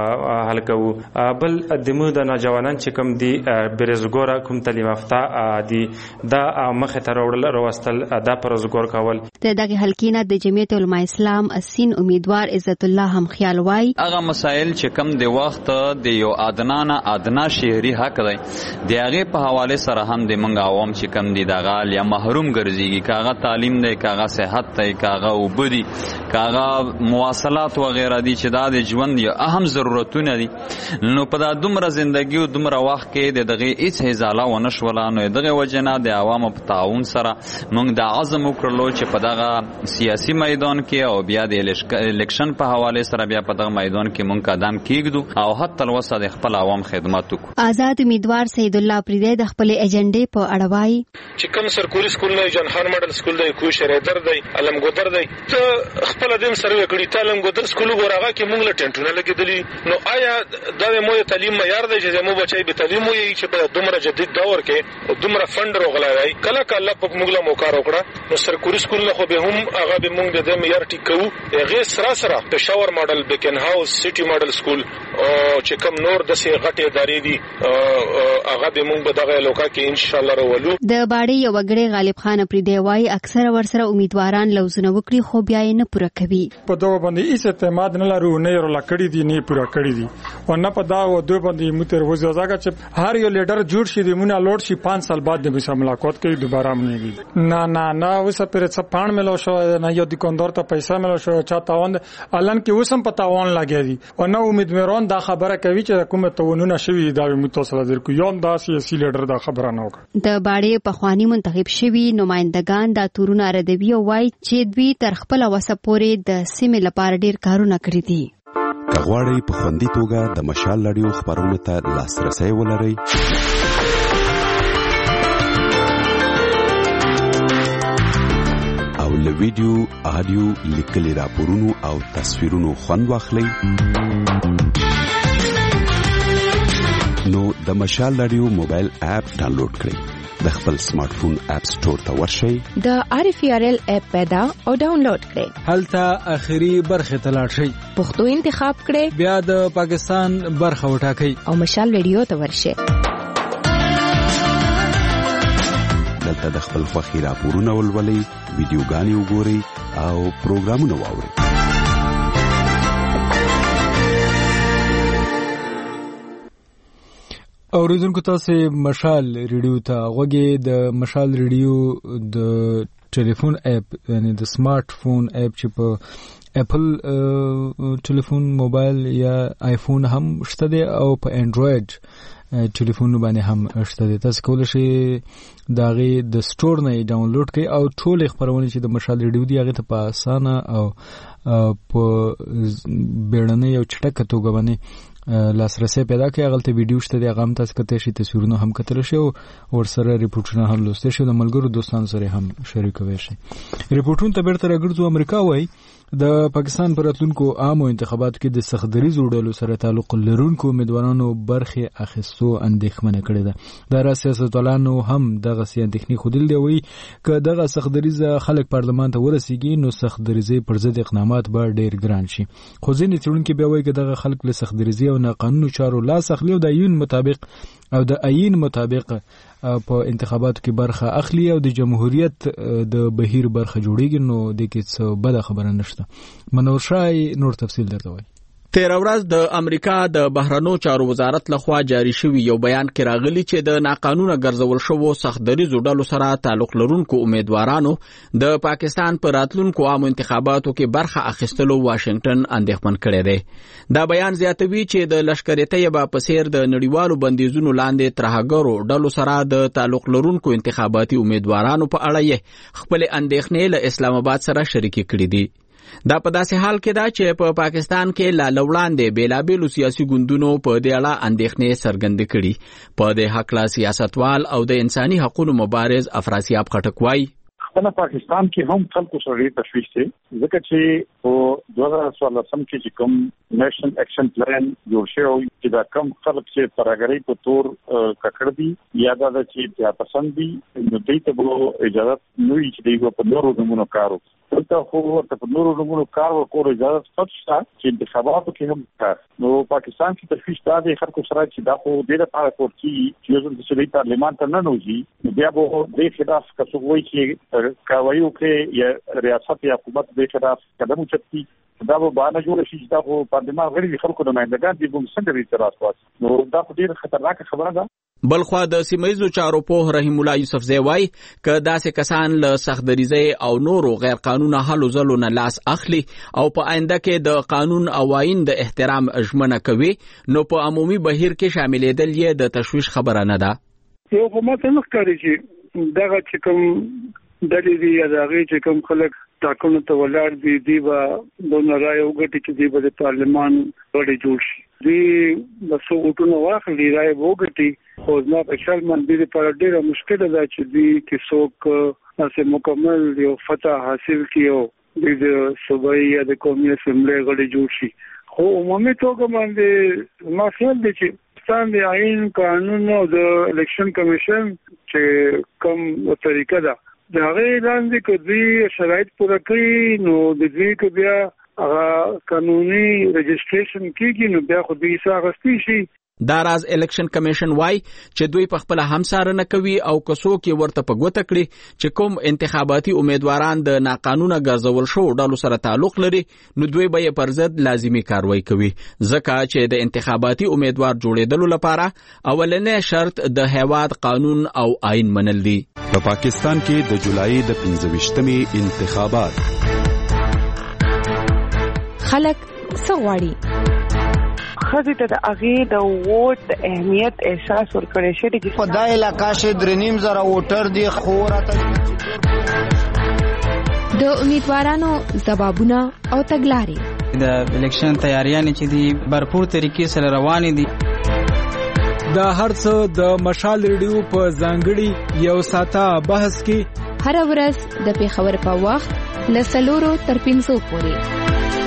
[SPEAKER 23] حل کوو بل د مو د نوجوانان چې کوم دی برزګور کوم تعلیم یافته دی دا مخه ته راوستل دا پرزګور کول
[SPEAKER 22] د دغه حلقې نه د جمعیت علماء اسلام اسین امیدوار عزت الله هم خیال وای
[SPEAKER 24] هغه مسائل چې کم د وخت د یو ادنا شهري حق دی د هغه په حواله سره هم د منګ عوام چې کم دي دغه یا محروم ګرځيږي کاغه تعلیم دی کاغه صحت دی کاغه وبدي کاغه مواصلات و غیره دي چې د ژوند یو اهم ضرورتونه دي نو په د دومره ژوندۍ او دومره وخت کې دغه هیڅ هزاله ونشولانو دغه وجنه د عوام په تعاون سره موږ د عزم وکړلو چې په دغه سیاسي میدان کې او بیا د الیکشن په حواله سره بیا په دغه میدان کې موږ قدم کېږدو او حتی الوسه د خپل عوام خدمت وکړو
[SPEAKER 22] آزاد امیدوار سید الله پریدی د خپل ایجنډې په اړه وایي
[SPEAKER 5] چې کوم سرکوري سکول نه جان خان ماډل سکول دی کوشر در دی علم ګودر دی ته خپل دین سره کړی تعلیم ګودر سکول ګورغه کې موږ له ټنټونه لګیدلی نو آیا دا مو تعلیم معیار دی چې مو بچای به تعلیم وي چې په دومره جدید دور کې دومره فند روغلای کله کله په موږ له موکار وکړه نو سرکوري سکول نه خو به هم هغه به موږ د معیار ټیکو هغه سره پېښور ماډل بیکن هاوس سټي ماډل سکول او چې کوم نور د سي غټه ادارې دي هغه به موږ په دغه علاقې کې ان شاء الله راولو
[SPEAKER 22] د باړې یو وګړي غالب خان پریدی وای اکثر ورسره امیدواران لوزونه وکړي خو بیا یې نه پوره کوي
[SPEAKER 25] په دوه باندې هیڅ اعتماد نه لرو نه یې ولا کړی دي نه پوره کړی دي او نه په دا و دوه باندې متر وځاګه چې هر یو لیډر جوړ شي د مونږه لوړ شي 5 سال بعد به ملاقات کوي دوباره مونږ نه وسه پر څه پان ملو شو نه یو دکاندار ته پیسې ملو شو چا تاوان الان کې وسم په تاوان لګیږي او نو امیدواران دا خبره کوي چې حکومت تاوانونه شوی دا متصل درکو یوم دا سیاسي لیډر دا خبره نه وکړه
[SPEAKER 22] د باړې په خواني منتخب شوی نمائندگان دا تورونه ردوی او وای چې دوی تر خپل وسه پورې د سیمې لپاره ډیر کارونه کړی دي
[SPEAKER 16] کغواړی په خوندي توګه د مشال رادیو خبرونو ته لاسرسي ولرئ او له ویډیو، آډیو، لیکلي راپورونو او تصویرونو خوند واخلئ نو د مشال رادیو موبایل اپ ډاونلوډ کړئ د خپل سمارټ فون اپ سٹور ته ورشئ
[SPEAKER 3] د RFRL اپ پیدا او ډاونلوډ کړئ
[SPEAKER 1] هلته اخري برخه ته لاړ شئ
[SPEAKER 3] پښتو انتخاب کړئ
[SPEAKER 1] بیا د پاکستان برخه وټاکئ
[SPEAKER 3] او مشال رادیو ته ورشئ
[SPEAKER 16] دلته د خپل خوښي راپورونه ولولئ ویډیوګانې وګورئ او پروګرامونه واورئ
[SPEAKER 1] اوریدونکو تاسو مشال ریډیو ته غوږی د مشال ریډیو د ټلیفون اپ یعنی د سمارټ فون اپ چې په اپل ټلیفون موبایل یا آیفون هم شته دی او په انډراید ټلیفون باندې هم شته دی تاسو کولای شئ داغه د سٹور نه ډاونلوډ کړئ او ټول خبرونه چې د مشال ریډیو دی هغه ته په اسانه او په بیړنۍ او چټکه توګه باندې لاسرسي پیدا کړئ غلطه ویډیو شته دی هغه هم تاسو کته شي تصویرونه هم کتل شي او ورسره ریپورټونه هم لوستل شي د ملګرو دوستانو سره هم شریکوي شي ریپورټونه ته بیرته راګرځو امریکا وای د پاکستان پر راتلونکو عامو انتخاباتو کې د سختدریزو ډلو سره تعلق لرونکو امیدوارانو برخه اخیستو اندېښمنه کړې ده د سیاستوالانو هم دغه اندېښنې خودل دی وی ک دغه سختدریزه خلک پارلمان ته ورسیږي نو سختدریزه پر ضد اقدامات به ډېر ګران شي خو ځینې څېړونکي بیا وایي ک دغه خلک له سختدریزه او قانوني چارو لاس اخلي او د عین مطابق په انتخاباتو کې برخه اخلي او د جمهوریت د بهیر برخه جوړیږي نو د کې څه بد خبره نشته منور شای نور تفصیل درته وایي
[SPEAKER 14] تیر ورځ د امریکا د بهرنیو چارو وزارت لخوا جاری شوی یو بیان کې راغلی چې د ناقانونه ګرځول شوو سختدریزو ډلو سره تعلق لرونکو امیدوارانو د پاکستان پر راتلونکو عامو انتخاباتو کې برخه اخیستلو واشنگټن اندېښمن کړی دی دا بیان زیاتوي چې د لشکر طیبه په څیر د نړیوالو بندیزونو لاندې ترهګرو ډلو سره د تعلق لرونکو انتخاباتي امیدوارانو په اړه خپل اندېښنې له اسلام آباد سره شریکې کړې دي دا په داسې حال کې دا چې په پاکستان کې لا لوړاندې بیلابېلو سیاسي ګوندونو په دې اړه اندېښنې څرګندې کړي په دې حق سیاستوال او د انساني حقوقو مبارز افراسیاب خټک وایي
[SPEAKER 5] په پاکستان کې هم خلکو سره تشویش دی ځکه چې په 2014 کې چې کوم نیشنل اکشن پلان جوړ شوی چې دا کم خلک چې ترهګرۍ په تور ککړ دي یا دا چې بیا پسند دي نو دوی ته به اجازه نه وي چې دوی په نورو نمونو کارو ته خو ورته په نورو نمونو کار ورکول اجازه شته چې انتخاباتو کې هم کار نو پاکستان کې تشویش دا دی خلکو سره چې دا خو ډېر لپاره کوي چې یو ځل چې پارلمان ته نه نوځي بیا به د خلاف کڅو وایي چې کاوایو کې یا ریاست یا حکومت د خلاف قدم اوچتي دا به باندې جوړ شي چې دا پارلمان غړي خلکو د نمائندګان دي موږ څنګه اعتراض وکړو نو دا ډېر خطرناک خبره ده
[SPEAKER 14] بلخوا د سیمایزو چارو په رحیم الله یوسفزی وای ک داسې کسان له سختدریزه او نورو غیر قانوني حلو زلو نه لاس اخلي او په آینده کې د قانون او آئین د احترام ژمنه کوي نو په عمومي بهیر کې شاملېدل یې د تشویش خبره نه ده
[SPEAKER 5] یو حکومت نه کوي چې دغه چې کوم دلیل یا دغه چې کوم خلک ټاکنو ته ولاړ دي دی با د نړۍ وګټي چې دی په پارلمان وړي جوړ شي دی بسو وټونو واخلي راي وګټي خو نه په شل باندې په ډیره مشکل ده چې دی کې څوک اسه مکمل یو فتح حاصل کیو د صوبایي یا د قومي اسمبلی غړي جوړ شي خو عمومي توګه باندې ما خیال دی چې ستاسو عین قانون او د الیکشن کمیشن چې کوم طریقه ده دا غیر لاندې کدي شرایط پوره کړي نو د دې کې بیا قانوني رجسټریشن کیږي نو بیا خو دې ساغستی شي
[SPEAKER 14] دا راز الیکشن کمیشن وای چې دوی په خپل همسارنه کوي او کسو کې ورته په ګوته کړي چې کوم انتخاباتي امیدواران د ناقانونه ګرځول شو ډلو سره تعلق لري نو دوی به پر ضد لازمي کاروایی کوي ځکه چې د انتخاباتي امیدوار جوړېدلو لپاره اولنې شرط د هیواد قانون او آئین منل دي
[SPEAKER 16] په پاکستان کې د جولای د 15مې انتخابات
[SPEAKER 3] خلک څه غواړي
[SPEAKER 6] خزي ته د اغه د ووټ د اهمیت احساس ورکړی شي چې
[SPEAKER 7] په دای علاقې شه 3.5 زره ووټر دي خورته
[SPEAKER 3] د امیدوارانو ځوابونه او تګلارې
[SPEAKER 4] د الیکشن تیاریانې چې دي برپور طریقې سره روانې دي.
[SPEAKER 1] دا هرڅه د مشال ریډیو په ځانګړي یو ساعته بحث کې
[SPEAKER 3] هر ورځ د پیښور په وخت له 4 تر 5 پورې.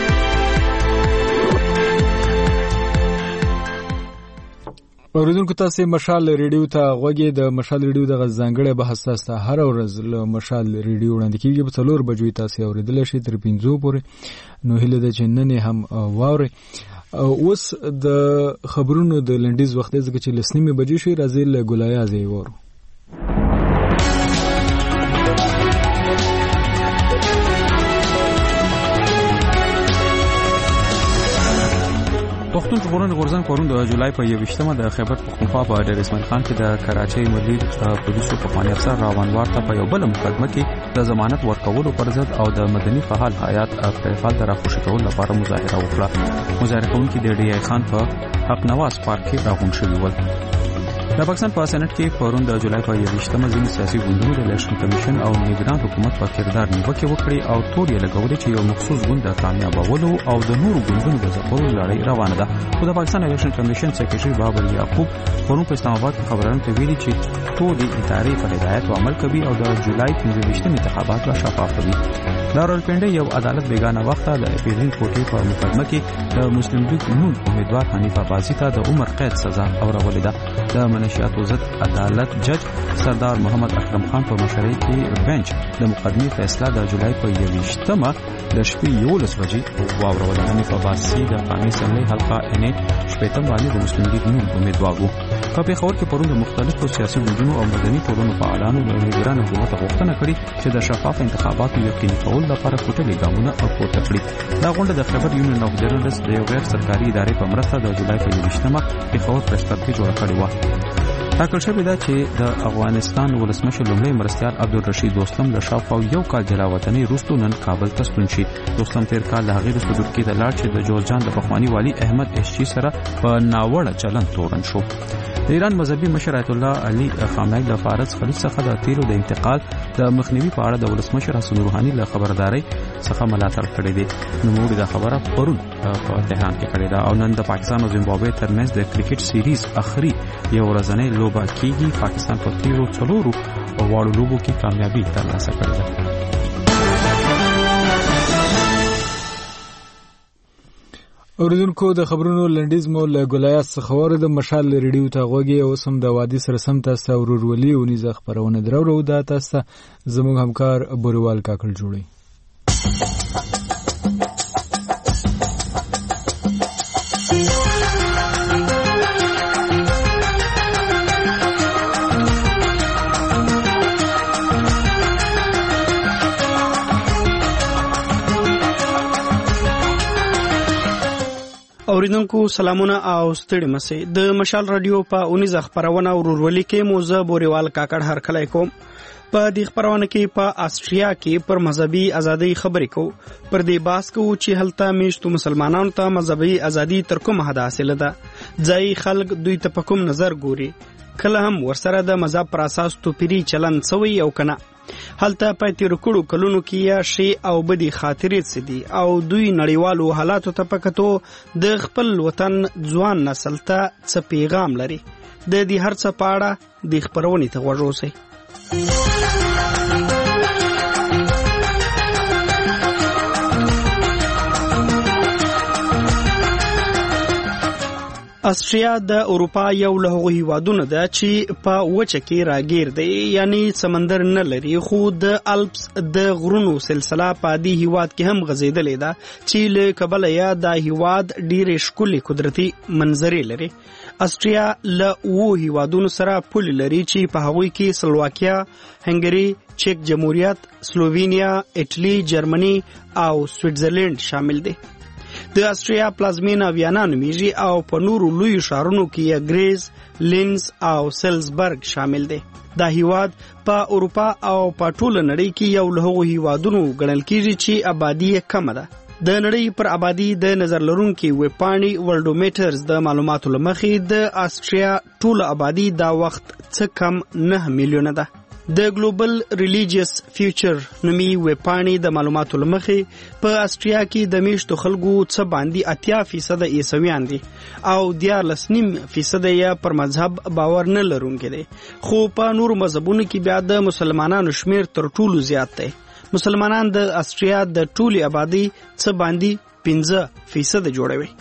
[SPEAKER 1] اوریدونکو تاسو مشال ریډیو ته غوږی د مشال ریډیو د ځانګړي بحث تاسو هر ورځ له مشال ریډیو وړاندې کیږي په 4 بجو تاسو اوریدل شي تر 5 پورې. نو هله د چننه هم واوري. اوس د خبرونو د لنډیز وخت ځکه چې لسنیمه بجې شي راځي له ګولای ازي وورو.
[SPEAKER 2] پښتون ژغورنې غورځنګ پرون د جولای په 21مه د خیبر پښتونخوا په ډیر اسماعیل خان کې د کراچۍ ملي پولیسو پخوانی افسر راونوار ته په یو بل مقدمه کې د ضمانت ورکولو پر ضد او د مدني فعال حیات فعال د راخوشي کولو لپاره مظاهره وکړه. مظاهره کوونکي د ډي ای خان په حق نواز پارک کې راغونډ شوي ول. د پاکستان په سېنات کې پرون د جولای په 21مه ځینې سیاسي ګوندونو د الیکشن کمیشن او نگران حکومت په کردار نیوکه وکړي او تور یې لګولې چې یو مخصوص ګوند د کامیابولو او د نورو ګوندونو د ځپلو لړۍ روانه ده. خو د پاکستان الیکشن کمیشن سکرټري بابر یعقوب پرون په اسلام آباد کې خبرونه ته ویلي چې ټولې ادارې په هدایت عمل کوي او د جولای 15 انتخابات به شفاف وي. د راولپنډۍ یو عدالت بیگانه وخت د اپیلین کوټې په مقدمه کې د مسلم لیگ نون امیدوار حنیف عباسي ته د عمر قید سزا اورولې ده. د منشیاتو ضد عدالت جج سردار محمد اکرم خان په مشرۍ کې بنچ د مقدمې فیصله د جولای په 21مه د شپې 11 بجې واوروله. حنیف عباسي د قومي اسمبلی حلقه NA شپږم باندې د مسلم لیگ نون امیدوار وو. په پیښور کې پرون د مختلفو سیاسي ګوندونو او مدني ټولنو فعالانو د نگران حکومت غوښتنه کړې چې د شفاف انتخاباتو یقیني کولو لپاره کوټلي ګامونه پورته کړي. دا غونډه د خیبر یونین اف جرنالست د یو غیر سرکاري ادارې په مرسته د جولای په 21مه پیښور پریس کلب کې جوړه کړې وه. ټاکل شوې ده چې د افغانستان ولسمشر لومړی مرستیال عبدالرشید دوستم له شاوخوا یو کال جلا وطنۍ وروسته نن کابل ته ستون شي. دوستم تیر کال د هغې وروسته ترکیې ته لاړ چې د جوزجان د پخواني والي احمد اشچي سره په ناوړه چلند تورن شو. د ایران مذهبي مشر آیت الله علي خامنه‌ای د فارس خلیج څخه د تیلو د انتقال د مخنیوي په اړه د ولسمشر حسن روحاني له خبردارۍ څخه ملاتړ کړی دی. نوموړي دا خبره پرون په تهران کې کړې ده او نن د پاکستان او زیمبابوې ترمنځ د کرکټ سیریز اخري یو ورځنۍ لوبه کیږي. پاکستان په تیرو 4 واړو لوبو کې کامیابی ترلاسه کړې ده.
[SPEAKER 1] اوریدونکو د خبرونو لنډیز مو له ګولایات څخه ورده مشال ریډیو ته غوږی او سم د وادي سره سم تاسو ورورولي او نيزه خبرونه درو دا تاسو زموږ همکار بوروال کاکل جوړي.
[SPEAKER 8] اوریدونکو سلامونه او ستړي مسئ د مشال رادیو په 19 خبرونه ورورولي کې موزه بوریوال کاکړ هر کله کوم. په دې خبرونه کې په آسټریا کې پر مذهبي ازادي خبرې کو. پر دې باس کو چې هلته میشتو مسلمانانو ته مذهبي ازادي تر کومه حد حاصله ده. ځای خلک دوی ته په کوم نظر ګوري. کله هم ورسره د مذهب پر اساس توپیری چلن سوی او کنه. هلته په تیر کړو کلونو کې یا شی او بدی خاطرې سدي او دوی نړیوالو حالاتو ته پکتو د خپل وطن ځوان نسل ته څه پیغام لري. د دې هر څه پاړه د خبرونې ته ورغوسي. آسټریا د اروپا یو له هغو هیوادونو ده چې په وچه کې راګیر دی، یعنی سمندر نه لري، خو د الپس د غرونو سلسله په دې هیواد کې هم غځېدلې ده چې له کبله یا دا هیواد ډېرې ښکلې قدرتي منظرې لري. آسټریا له 7 هیوادونو سره پولې لري چې په هغوی کې سلواکیا، هنګري، چیک جمهوریت، سلووینیا، اټلی، جرمني او سویټزرلند شامل دي. د آسټریا پلازمینه ویانا نومیږي او په نورو لوی ښارونو کې ګریز، لینز او سیلزبرګ شامل دي. دا هیواد په اروپا او په ټوله نړۍ کې یو له هغو هیوادونو ګڼل کیږي چې آبادي یې کمه ده. د نړۍ پر آبادي د نظر لرونکي ویبپاڼې ورلډومیټرز د معلوماتو له مخې د آسټریا ټوله آبادي دا وخت څه کم 9 میلیونه ده. د ګلوبل ریلیجیس فیوچر نومي ویبپاڼې د معلوماتو لمخې په استریا کې د میشتو خلکو څه باندې 80% عیسویان دي او 14.5% یې پر مذهب باور نه لرونکي دي، خو په نورو مذهبونو کې بیا د مسلمانانو شمیر تر ټولو زیات دی. مسلمانان د استریا د ټولې آبادی څه باندې 15% جوړوي.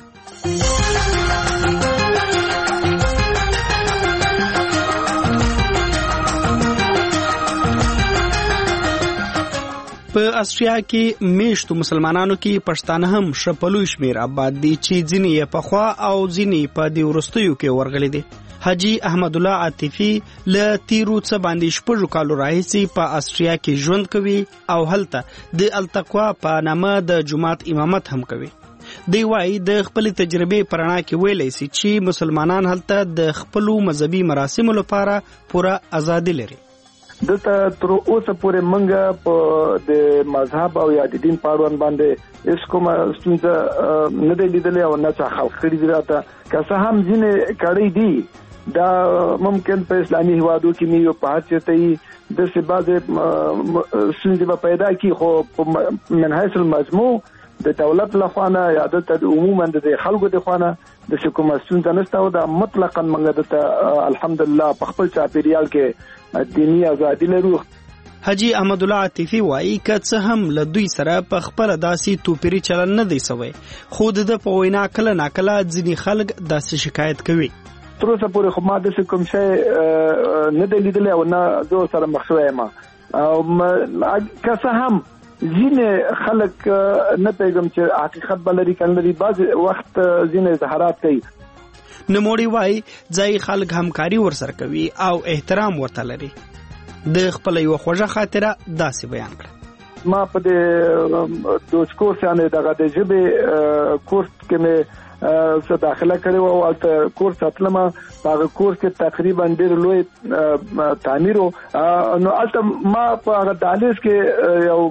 [SPEAKER 8] په استریا کې میشتو مسلمانانو کې پښتانه هم شپلو شمیر آباد دي چې ځینې یې پخوا او ځینې په دې وروستیو کې ورغلي دي. حاجی احمد الله عاطفي له تیرو څه باندې 6 کالو راهیسې په استریا کې ژوند کوي او هلته د التقوا په نامه د جماعت امامت هم کوي. دی وايي د خپل تجربې پرانا کې ویلې سي چې مسلمانان هلته د خپل مذهبي مراسمو لپاره پوره ازادي لري.
[SPEAKER 10] دته تر اوسه پورې منګه په د مذهب او یا د دین پاروان باندې اس کومه ستونزه نه دی لیدلې او نه څه خلق کړی دی راته که څه هم ځینې کړی دی دا ممکن په اسلامي هوادو کې نیو په حاجت ای د سبا د ستونزه پیدا کی خو من حیث المجموع د دولت لخوانه یا د عموما د خلکو د خوانه د حکومت ستونزه نشته او دا مطلقاً منګه د الحمدلله په خپل چاپیریال کې دینی ازادي لرو.
[SPEAKER 8] حاجی احمد الله عاطفي وايي که څه هم له دوی سره په خپل داسي توپیری چلن نه دی سوی، خو د په وینا کله ناکله ځینې خلک داسې شکایت کوي.
[SPEAKER 10] تر اوسه پورې خو ما د کوم شی نه دی لیدلی او نه زه سره مخ شوم او که څه هم ځینې خلک نه پیغام چې حقیقت بلري کله بعض وخت ځینې اظهارات کوي.
[SPEAKER 8] نموړي وايي ځای خلک همکاري ورسره کوي او احترام ورته لري. د خپل یو خوږه خاطره داسې بیان کړه.
[SPEAKER 10] ما په د دوج کورس یعنی دغه د ژبې کورس کې مې څه داخله کړې و او کورس اتلم په کورس کې تقریبا ډېر لوی تعمیر نو البته ما په هغه دالیز کې یو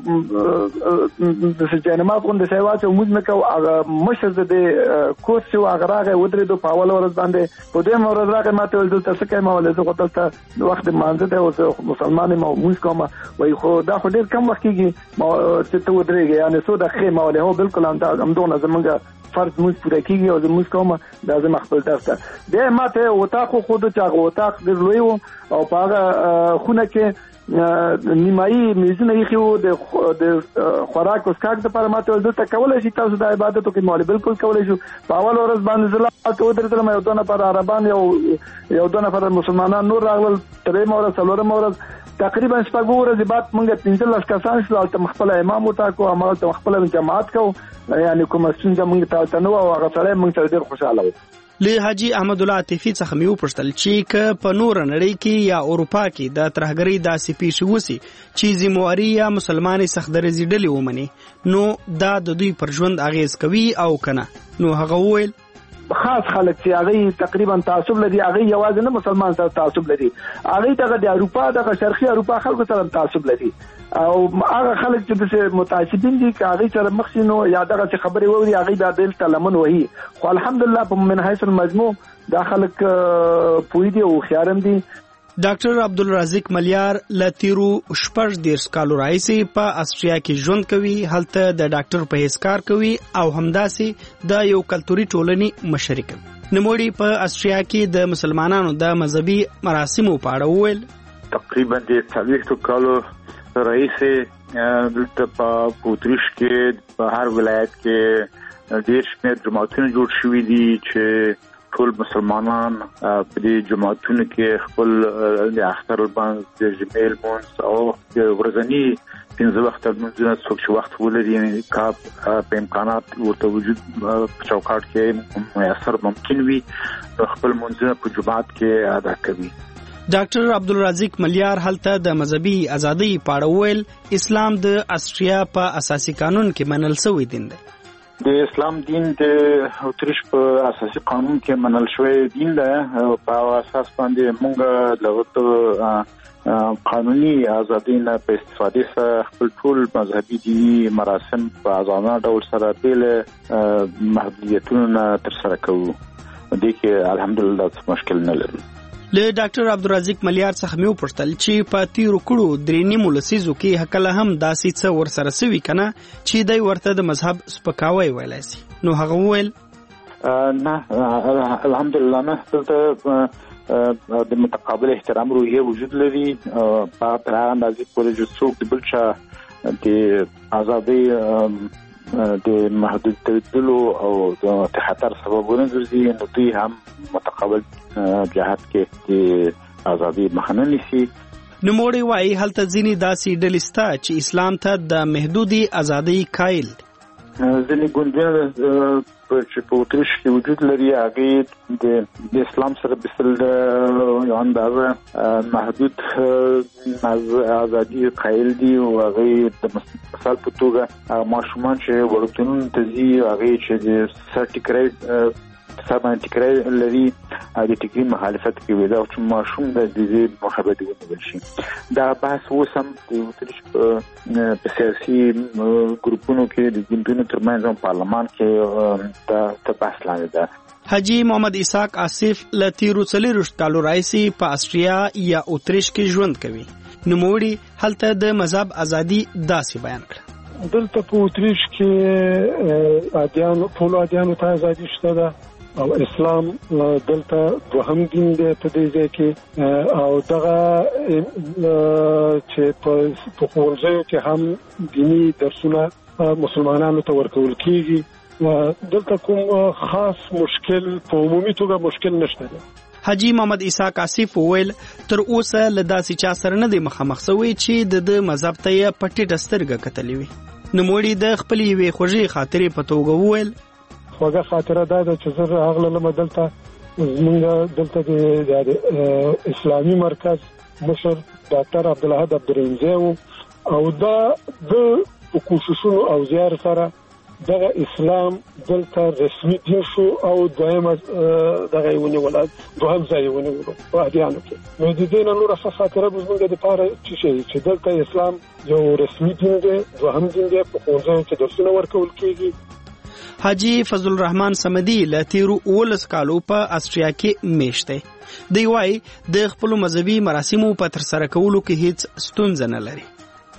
[SPEAKER 10] د جنما په د سیوا چې موږ نه کوو هغه مشر د کورس چې هغه راغی ودرې د پاول ورځ باندې په دې ورځ راغی ماته ول دلته څه کوي ما ول زه غوښتل وخت مانځه ته او مسلمان ما موږ کوم وای خو دا خو ډېر کم وخت کېږي چې ته ودرېږي یعنی څو دقیقې ما ول هو بالکل همدونه زمونږ فرض موږ پوره کیږي او موږ کومه د ازم خپل درس ده ماته وتاخو خود چې هغه وتاخ د لوی او پاغه خونه کې نیمایي میزونه یې خو د خوراک او سکاک د پر ماته ولته کولای شي تاسو د عبادتو کې مول بالکل کولای شو په اول ورځ باندې زلا ته درته مې یو دونه پر عربان یو دونه پر مسلمانان نور راغل ترې مورز څلورم ورځ تقریبا شپږ ورځې بعد موږ 15 کسان شو او مخبل امام وتاکو عمل ته مخبل جماعت کو یعنی کوم څنګه موږ ته نو او هغه سره موږ ډېر خوشاله وو.
[SPEAKER 8] له حاجی احمد الله عاطفي څخه مې وپوښتل چې په نور نړۍ کې یا اروپا کې د ترهګرۍ داسې پیښې وسی چې ذمہواری یا مسلمانې سختدرزي ډلې ومني نو دا د دوی پر ژوند اغیز کوي او کنه. نو هغه وویل
[SPEAKER 10] خاص خلک چې هغه تقریبا تعصب لري هغه یوازې نه مسلمان سره تعصب لري هغه دغه د اروپا دغه شرقي اروپا خلکو سره تعصب لري او هغه خلک چې د متعصبین دي هغه سره مخینو یا دغه خبرې ووري هغه د دل تلمن وهي خو الحمدلله په من حیث المجموع دا خلک پوی دي او خيارم دي.
[SPEAKER 8] ډاکټر عبدالرزاق ملیار لتیرو 14 کالو راځي په استریا کې ژوند کوي، هلته د ډاکټر په حیث کار کوي او همداسې د یو کلتوري ټولنې مشر کوي. نموړي په استریا کې د مسلمانانو د مذهبي مراسمو په اړه وویل
[SPEAKER 11] تقریبا د 40 کالو راځي د پوتریش کې په هر ولایت کې ډېر شمېر جماعتونه جوړ شوي دي چې ټول مسلمانان په دې جماعتونو کې خپل د اختر باندې د جمیل مونږ او د ورځنی 15 وخت مونږه څوک وخت ولري کا په امکانات ورته وجود چوکاټ کې میسر ممکن وي خپل مونږه په جماعت کې ادا کوي.
[SPEAKER 8] ډاکټر عبدالرزاق ملیار هلته د مذهبي ازادۍ په اړه ویل اسلام د استریا په اساسي قانون کې منل شوی دین دی.
[SPEAKER 11] د اسلام دین د اتریش په اساسي قانون کې منل شوی دین دی او په اساس باندې موږ دغه قانوني ازادۍ نه په استفادې سره خپل ټول مذهبي دینی مراسم په ازادانه ډول سره بل محدودیتونه ترسره کوو. دې کې الحمدلله مشکل نه لري.
[SPEAKER 8] له ډاکټر عبدالرزاق ملیار څخه مې وپوښتل چې په تیرو کړو 3.5 لسیزو کې هکله هم داسې څه ورسره سوي کنه چې دی ورته د مذهب سپکاوی ویلی سي. نو هغه وویل
[SPEAKER 11] نه الحمدلله نه، دلته د متقابل احترام روحیه وجود لري په هغه اندازې پورې چې څوک د بل چا د ازادۍ د محدود تبدلو او د خطر سبب ګرځي، نو دوی هم متقابل جهات کې د ازادۍ مخه نه نیسي.
[SPEAKER 8] نوموړی وایي هلته ځینې داسې ډلې شته چې اسلام ته د محدودې ازادۍ قایل دي.
[SPEAKER 11] ځینې ګوندونه چې په اتریش کې وجود لري هغې د اسلام سره بسل یو اندازه محدود ازادي قایل دي او هغې د مثال په توګه ماشومان چې وړکتونونو ته ځي هغې چې د سر ټیکری لري د ټیکري مخالفت کوي، دا چې ماشوم د دې مخابرت ونیول شي. دا بحث اوس هم د اتریش په سیاسي ګروپونو کې د ګوندونو ترمنځ او پارلمان کې دا بحث لاندې ده.
[SPEAKER 8] حاجی محمد اسحاق آصف له تیرو 40 کالو راهیسې په استریا یا اتریش کې ژوند کوي. نوموړي هلته د مذهب ازادي داسې بیان کړه.
[SPEAKER 5] دلته په اتریش کې ټولو ادیانو ته ازادي شته ده او اسلام دلته دوهم دین دی په دې ځای کې، او دغه چې په ښوونځیو کې هم دینی درسونه مسلمانانو ته ورکول کیږي. دلته کوم خاص مشکل په عمومي توګه مشکل نشته دی.
[SPEAKER 8] حاجی محمد اسحاق آصف وویل تر اوسه له داسې چا سره نه دی مخامخ شوی چې د مذهب ته یې په ټیټه سترګه کتلې وي. نوموړي د خپلې یوې خوږې خاطرې په توګه وویل
[SPEAKER 5] خوږه خاطره دا ده چې زه راغلم دلته، زمونږ دلته د اسلامي مرکز مشر ډاکټر عبدالحد عبدالرحیمزی او دا د کوششونو او زیار سره دغه اسلام دلته رسمي دین شو او دوهم دغه ونیول دوهم ځای ونیول په ادیانو کې. نو د دې نه نور څه خاطره به زموږ دپاره چې دلته اسلام یو رسمي دین دی، دوهم دین دی، په ښوونځیو کې درسونه ورکول کیږي.
[SPEAKER 8] حاجی فضل الرحمن صمدی له تیرو 19 کالو په استریا کې میشت دی. دی وایي د خپلو مذهبي مراسمو په ترسره کولو کې هیڅ ستونزه نه لري.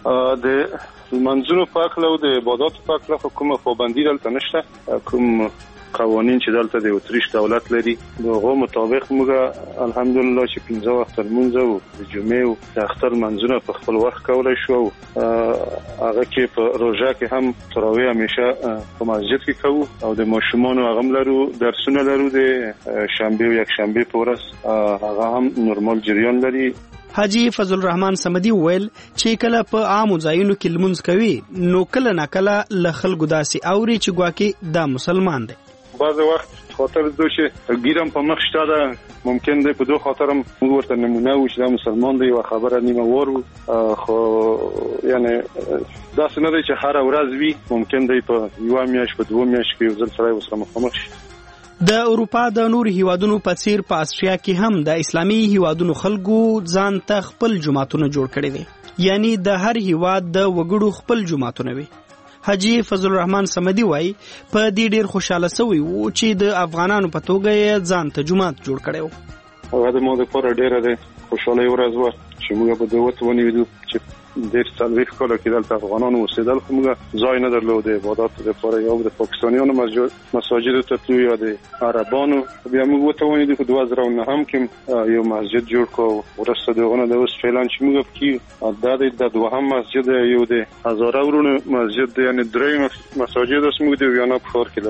[SPEAKER 12] د منځونو په هکله او د عباداتو په هکله کومه پابندي دلته نشته. کوم قوانین چې دلته د اتریش دولت لري د هغو مطابق موږ الحمدلله چې 15 وخت لمونځ او د جمعې او د اختر منځونه په خپل وخت کولی شو. هغه کې په روژه کې هم تراویح همیشه په مسجد کې کوو او د ماشومانو هغه هم لرو، درسونه لرو د شنبې او یکشنبې په ورځ، هغه هم نورمال جریان لري.
[SPEAKER 8] حاجی فضل الرحمن صمدی ویل چې کله په عامو ځایونو کې لمونځ کوي نو کله ناکله له خلکو داسې اوري چې ګواکې دا مسلمان دی.
[SPEAKER 12] بعض وخت خاطر دو چې ګیرم په مخ شته ده، ممکن دی په دو خاطر هم موږ ورته نمونه و چې دا مسلمان دی و خبره نیمه وار و، خو یعنی داسې نه دی چې هره ورځ وي، ممکن دی په یوه میاشت په 2 میاشت کې یو ځل سړی ورسره مخامخ شي.
[SPEAKER 8] د اروپا د نور هیوادونو په څیر په استریا کې هم د اسلامي هیوادونو خلکو ځان ته خپل جماعتونه جوړ کړي دي، یعنی د هر هیواد د وګړو خپل جماعتونه وي. حاجی فضل الرحمن صمدی وایي په دې ډیر خوشاله شوی وو چې د افغانانو په توګه یې ځان ته جماعت جوړ کړی و.
[SPEAKER 12] هغه د مو د پوره ډیره ده خوشاله ورځ و چې موږ په دوت ونیو چې ډیر څلويخ کاله کې دلته افغانانو اوسېدل، خو موږ ځای نه درلود د عبادت لپاره، یا د پاکستانیانو مساجد ته تلو یا د عربانو. بیا موږ وته ونیو په 2009 هم کې یو مسجد جوړ کړو ورسته دغه د اوس فعلان چې موږ کې د دوهم مسجد یو د هزاره ورونو مسجد، یعنی درې مساجد اوس موږ د ویانا په ښار کې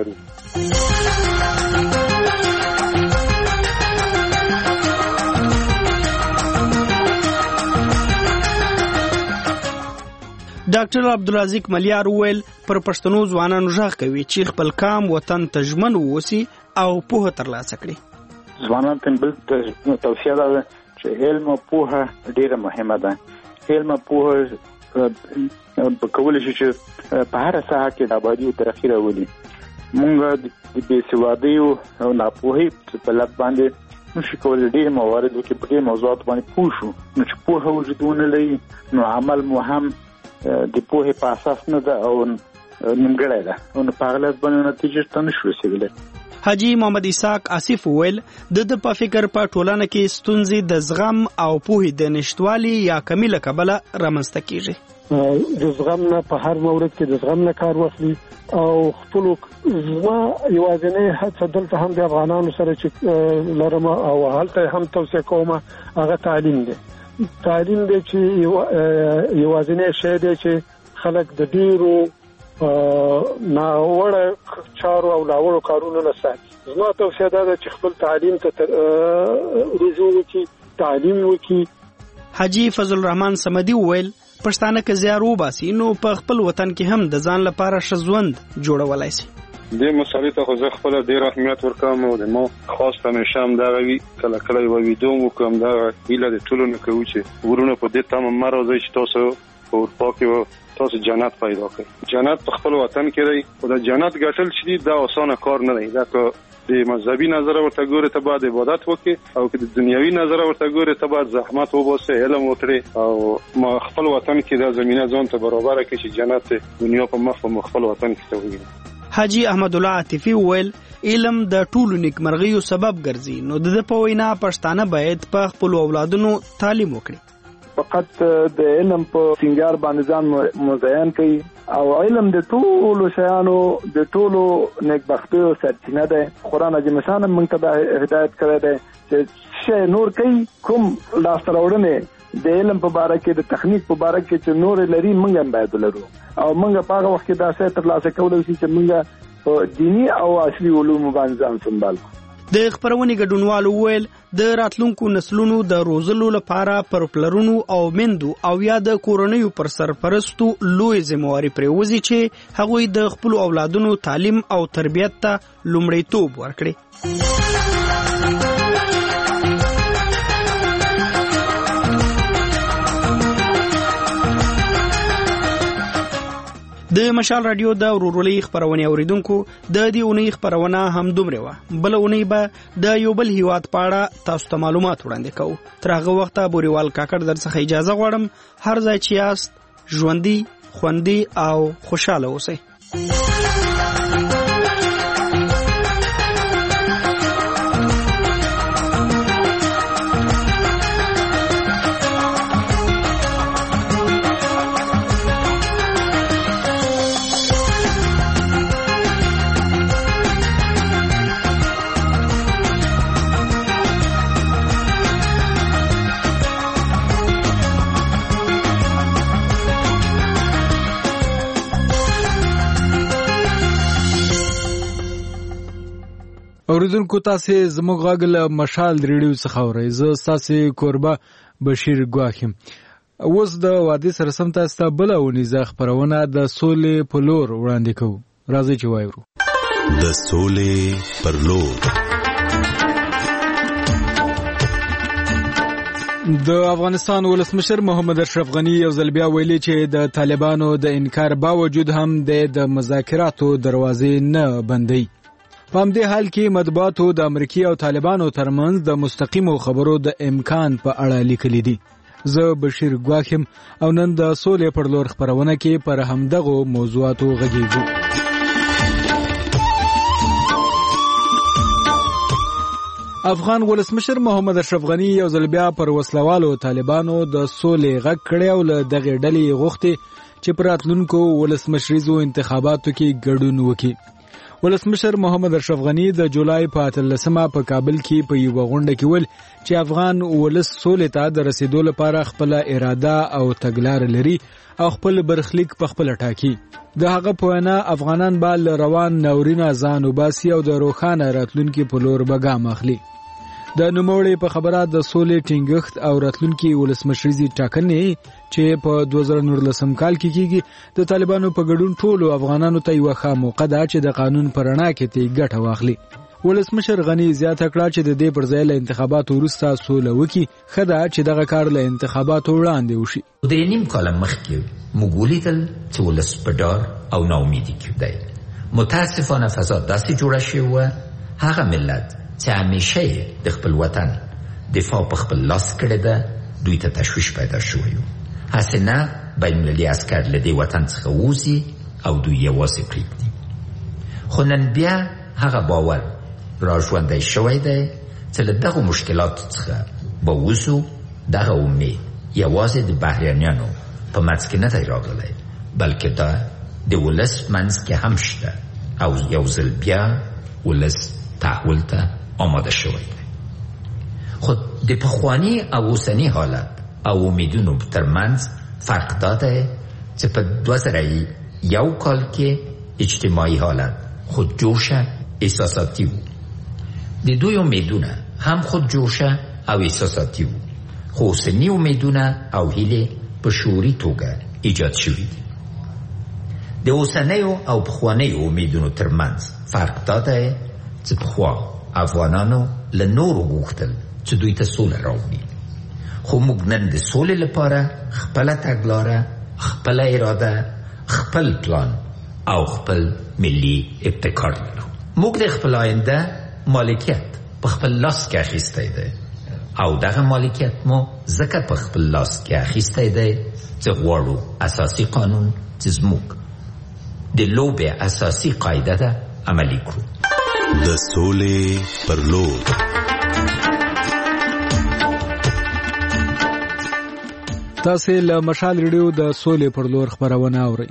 [SPEAKER 12] لرو.
[SPEAKER 8] ډاکټر عبدالرزاق ملیار ویل پر پښتنو ځوانانو ژغ کوي چې خپل کام وطن ته ژمن ووسی او پوهه ترلاسه کړي.
[SPEAKER 11] ځوانان ته بل توصیه ده چې علم او پوهه ډیره مهمه ده. علم او پوهه په کولای شي چې په هر ساحه کې د آبادی او ترقی راولي. موږ د بېسوادۍ او ناپوهۍ په لټ باندې نشو کولی ډېر موارد کې په دې موضوعات باندې پوه شو. نو چې پوهه وجود ونه لري نو عمل مو هم د پوهې په اساس نه ده او نیمګړی ده، او په هغه لحاظ باندې نتیجې ته نشو رسېدلی.
[SPEAKER 8] حاجی محمد اسحاق آصف ویل د په فکر په ټولنه کې ستونزې د زغم او پوهې د نشټوالي یا کمی له کبله رامنځته کیږي.
[SPEAKER 5] د زغم نه په هر مورد کې د زغم نه کار واخلي او خپل زما یوازینی هڅه دلته هم د افغانانو سره چې لرم او هلته هم توصیه کوم هغه تعلیم دی. تعلیم دی چې یوازینی شی دی چې خلک د ډیرو ناوړه چارو او ناوړو کارونو نه ساتي. زما توصیه ده چې خپل تعلیم ته رجوع وکړي، تعلیم وکړي.
[SPEAKER 8] حاجی فضل الرحمن صمدي ویل پښتانه که زیار وباسي نو په خپل وطن کې هم د ځان لپاره ښه ژوند جوړولای شي.
[SPEAKER 12] د مسالې ته خو زه خپل ډیر اهمیت ورکوم او د ما خاص همیشه هم دا وی کله کله یو ویډیو وکم دا هیله د ټولو نه کوي چې ورونه په دې تمام مرزه چې تاسو په اروپا کې تاسو جنت پیدا کړئ. جنت په خپل وطن کې دی او د جنت ګټل چې دا آسانه کار نه دی. دا که د مذهبي نظر ورته ګوري ته باید عبادت وکړي او که د دنیوي نظر ورته ګوري ته باید زحمت وباسي، علم وکړي او ما خپل وطن کې د زمينه ځون ته برابر کړي چې جنت دنیا په مخ په خپل وطن کې توګي.
[SPEAKER 8] حاجی احمد الله عاطفي ویل علم د ټولو نیکمرغیو سبب ګرځي نو د په وینا پښتانه باید په خپل اولادونو تعلیم وکړي.
[SPEAKER 10] فقط د علم په سنگار باندې ځان مزین کړي او علم د ټولو شیانو د ټولو نیکبختیو سرچینه ده. قرآن عظیم شان موږ ته هدایت کړی دی چې شی نور کوي کوم لاسته راوړنې د علم په باره کې د تخنیک په باره کې چې نور لري موږ هم باید ولرو او موږ په هغه وخت کې دا څه ترلاسه کولای شي چې موږ په دینی او اصلي علومو باندې ځان سنبال کړو.
[SPEAKER 8] د خبرونې ګډونوالو ویل د راتلونکو نسلونو د روزلو لپاره پر پلرونو او مندو او یا د کورنیو پر سرپرستو لوی ذمہواری پرېوځي چې هغوی د خپل اولادونو تعلیم او تربیت ته لومړیتوب ورکړي. د مشال رادیو د ورورولۍ خبرونه اوریدونکو د دې اونۍ خبرونه هم دومره و. بل اونۍ به د یو بل هیواد پاړه تاسو ته معلومات وړاندې کوو. تر هغه وخته بوريوال کاکړ درڅخه اجازه غواړم. هر ځای چې یاست ژوندۍ، خوندي او خوشاله اوسئ.
[SPEAKER 1] اوریدونکو تاسو زموږ غږ له مشال ریډیو څخه اورئ. زه ستاسو کوربه بشیر ګواخیم. اوس د وادي سره سم تاسو ته بل اونیزه خبرونه د سولې په لور وړاندې کوو. راځئ چې وایو
[SPEAKER 16] د سولې پر لور.
[SPEAKER 1] د افغانستان ولسمشر محمد اشرف غنی یو ځل بیا ویلي چې د طالبانو د انکار باوجود هم د مذاکراتو دروازې نه بندي. په همدې حال کې مطبوعاتو د امریکای او طالبانو ترمنځ د مستقیمو خبرو د امکان په اړه لیکلي دي. زه بشیر ګواخیم او نن د سولې پر لور خبرونه کې پر همدغه موضوعاتو غږیږو. افغان ولسمشر محمد اشرف غنی یو ځل بیا پر وسلوالو طالبانو د سولې غږ کړی او له دغه ډلې غوښتي چې پر راتلونکو ولسمشریزو انتخاباتو کې ګډون وکړي. ولسمشر محمد اشرف غنی د جولای په 13مه په کابل کې په یو غونډه کې ول چې افغان ولس سولې ته د رسیدو لپاره خپل اراده او تګلار لري او خپل برخلیک په خپل ټاکي. د هغه په وینا افغانان به روان ناورینه ځان وباسي او د روښانه راتلونکي په لور به ګام اخلي. د نوموړي په خبره د سولې ټینګښت او راتلونکي ولسمشریزي ټاکنې چې په 2019 کال کې کیږي د طالبانو په ګډون ټولو افغانانو ته یو ښه موقع ده چې د قانون پر رڼا کې ته ګټه واخلي. ولسمشر غنی زیاته کړه چې د دې پر ځای له انتخاباتو وروسته سوله وکړي خدا چې دغه کار له انتخاباتو وړاندې وشي.
[SPEAKER 13] د نیم کال مخکې مګولیدل چې ولس په ډار او ناامیدي کې دی. متاسفانه فضا داسې جوړه شوې وه هغه ملت چې همیشه د خپل وطن دفاع په خپل لاس کړی ده دوی ته تشویش پیدا شوی و. هسې نه بین المللي عسکر له دې وطن څخه ووځي او دوی یوازې پرېږدي. خو نن بیا هغه باور را ژوندی شوی دی چې له دغو مشکلاتو څخه به وځو. دغه امید یوازې د بهرنیانو په منځ کې نه دی راغلی، بلکې دا د ولس منځ کې هم شته او یو ځل بیا ولس تحول ته آماده شوی دی. خو د پخواني او اوسني حالت او امیدونو ترمنځ فرق دا دی چې په 2001 کال کې اجتماعي حالت خودجوشه احساساتی و. د دوی امیدونه هم خودجوشه او احساساتی و، خو اوسني امیدونه او هیلې په شعوري توګه ایجاد شوي دي. د اوسنیو او پخوانیو امیدونو ترمنځ فرق دا دی چې پخوا افغانانو له نورو غوښتل چې دوی ته سوله راوړي، خو موږ نن د سولې لپاره خپله تګلاره، خپله اراده، خپل پلان او خپل ملي ابتکار لرو. موږ د خپل آینده مالکیت په خپل لاس کې اخیستی دی او دغه مالکیت مو ځکه په خپل لاس کې اخیستی دی چې غواړو اساسي قانون چې زموږ د لوبې اساسي قاعده ده عملي کړو.
[SPEAKER 16] د سولې پر لور.
[SPEAKER 1] تاسې له مشال ریډیو د سولې پر لور خبرونه اورئ.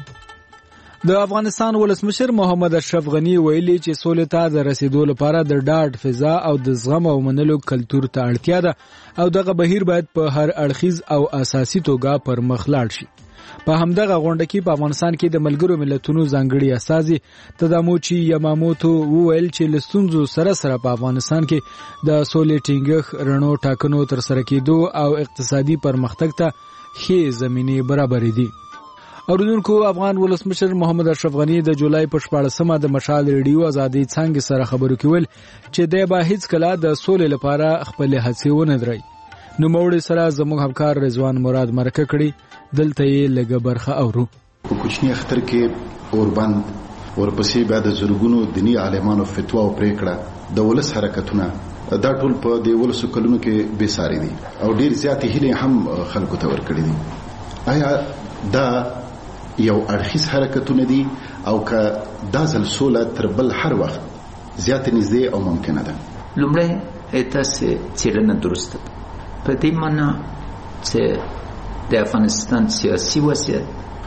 [SPEAKER 1] د افغانستان ولسمشر محمد اشرف غنی ویلي چې سولې ته د رسیدو لپاره د ډاډ فضا او د زغم او منلو کلتور ته اړتیا ده او دغه بهیر باید په هر اړخیز او اساسي توګه پر مخ لاړ شي. په همدغه غونډه کې په افغانستان کې د ملګرو ملتونو ځانګړي استازي تداموچی یاماموتو وویل چې له ستونزو سره سره په افغانستان کې د سولې ټینګښت، رڼو ټاکنو ترسره کېدو او اقتصادي پرمختګ ته ښې زمینې برابرې دي. اوریدونکو، افغان ولسمشر محمد اشرف غنی د جولای په 14مه د مشال ریډیو ازادي څنګه سره خبرو کول چې د به هیڅ کله د سولې لپاره خپل هڅې ونه دري. نو موړي سره زموږ همکار رضوان مراد مرکه کړي، دلته یې لږه برخه اورو.
[SPEAKER 15] په کوچني اختر کې اوربند ورپسې بیا د زرګونو دینی عالمانو فتوا او پریکړه د ولس حرکتونه دا ټول په د ولسو کلونو کې بې ساري دي او ډیر زیاتې هیلې هم خلکو ته ورکړي دي. آیا دا یو اړخیز حرکتونه دي او که دا ځل سوله تر بل هر وخت زیاتې نږدې او ممکنه ده؟
[SPEAKER 13] لومړی تاسې څېړنه درسته ده په دې معنا چې د افغانستان سیاسي وضعیت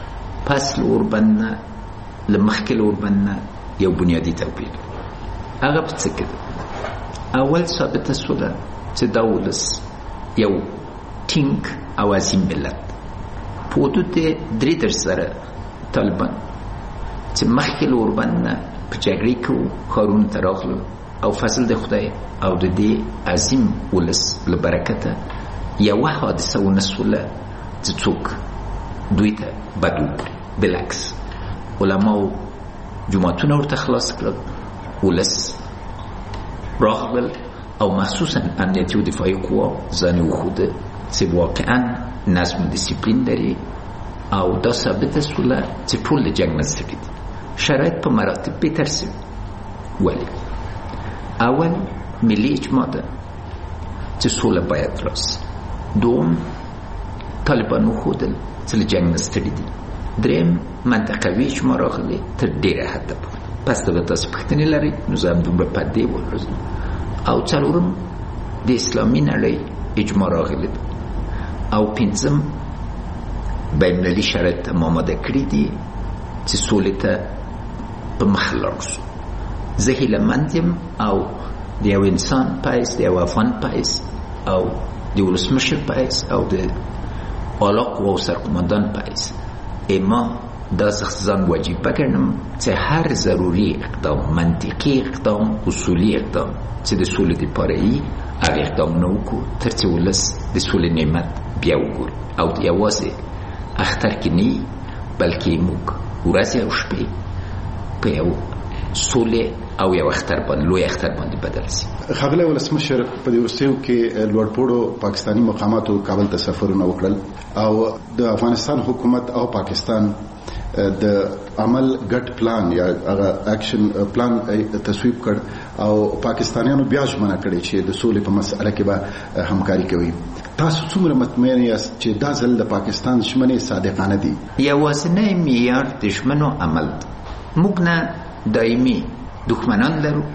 [SPEAKER 13] پس له اوربند نه له مخکې له اوربند نه یو بنیادي توپیر هغه په څه کې ده؟ اول ثابته سوله چې دا ولس یو ټینګ او عظیم ملت په حدود 3 سره طالبان چې مخکې له اوربند نه په جګړې کې ښارونو ته راغلل او فضل د خدای او د دې عظیم ولس له برکته یوه حادثه ونسوله چې څوک دوی ته بد وکړي. بالعکس علماو جوماتونه ورته خلاص کړل، ولس راغلل او مخصوصا امنیتي او دفاعي قوا ځان وښوده چې واقعا نظم و دیسیپلین لري او دا ثابته سوله چې ټول له جنګ نه ستړي دي. شرایط په مراتب بهتر ولې اول ملي اجماع ده چې سوله باید راسي. دوم طالبان وښودل چې له جنګ نه ستړي دي. دریم منطقوي اجماع راغلی تر ډېره حده پورې. پس دغه تاسې پوښتنې لرئ نو زه همدومره په دې ولرزم. او څلورم د اسلامي نړۍ اجماع راغلی ده او پنځم بینالمللي شرایط هم آماده کړي دي چې سولې ته په مخ لاړ شو. زه هیلهمند یم او د یو انسان په حیث، د یو افغان په حیث او د ولسمشر په حیث او د اعلی قواو سرقمندان په حیث ما دا ځان واجبه ګڼم چې هر ضروري اقدام، منطقي اقدام، اصولي اقدام چې د سولې دپاره یي هغه اقدامونه وکړو تر څو ولس د سولې نعمت بیا وګوري او یوازې اختر کې نه بلکې موږ ورځې او شپې په یو سولې او یو اختر باندې، لوی اختر باندې بدل شي.
[SPEAKER 15] ښاغلی ولسمشر، په دې وروستیو کې لوړپوړو پاکستاني مقاماتو کابل ته سفرونه وکړل او د افغانستان حکومت او پاکستان د عمل ګډ پلان یا هغه اکشن پلان تصویب کړ او پاکستانیانو بیا ژمنه کړې چې د سولې په مسله کې به همکاري کوي. تاسو څومره مطمئن یاست چې دا ځل د پاکستان ژمنې صادقانه دي؟
[SPEAKER 13] یوازینی معیار د ژمنو عمل. موږ نه دایمي دښمنان لرو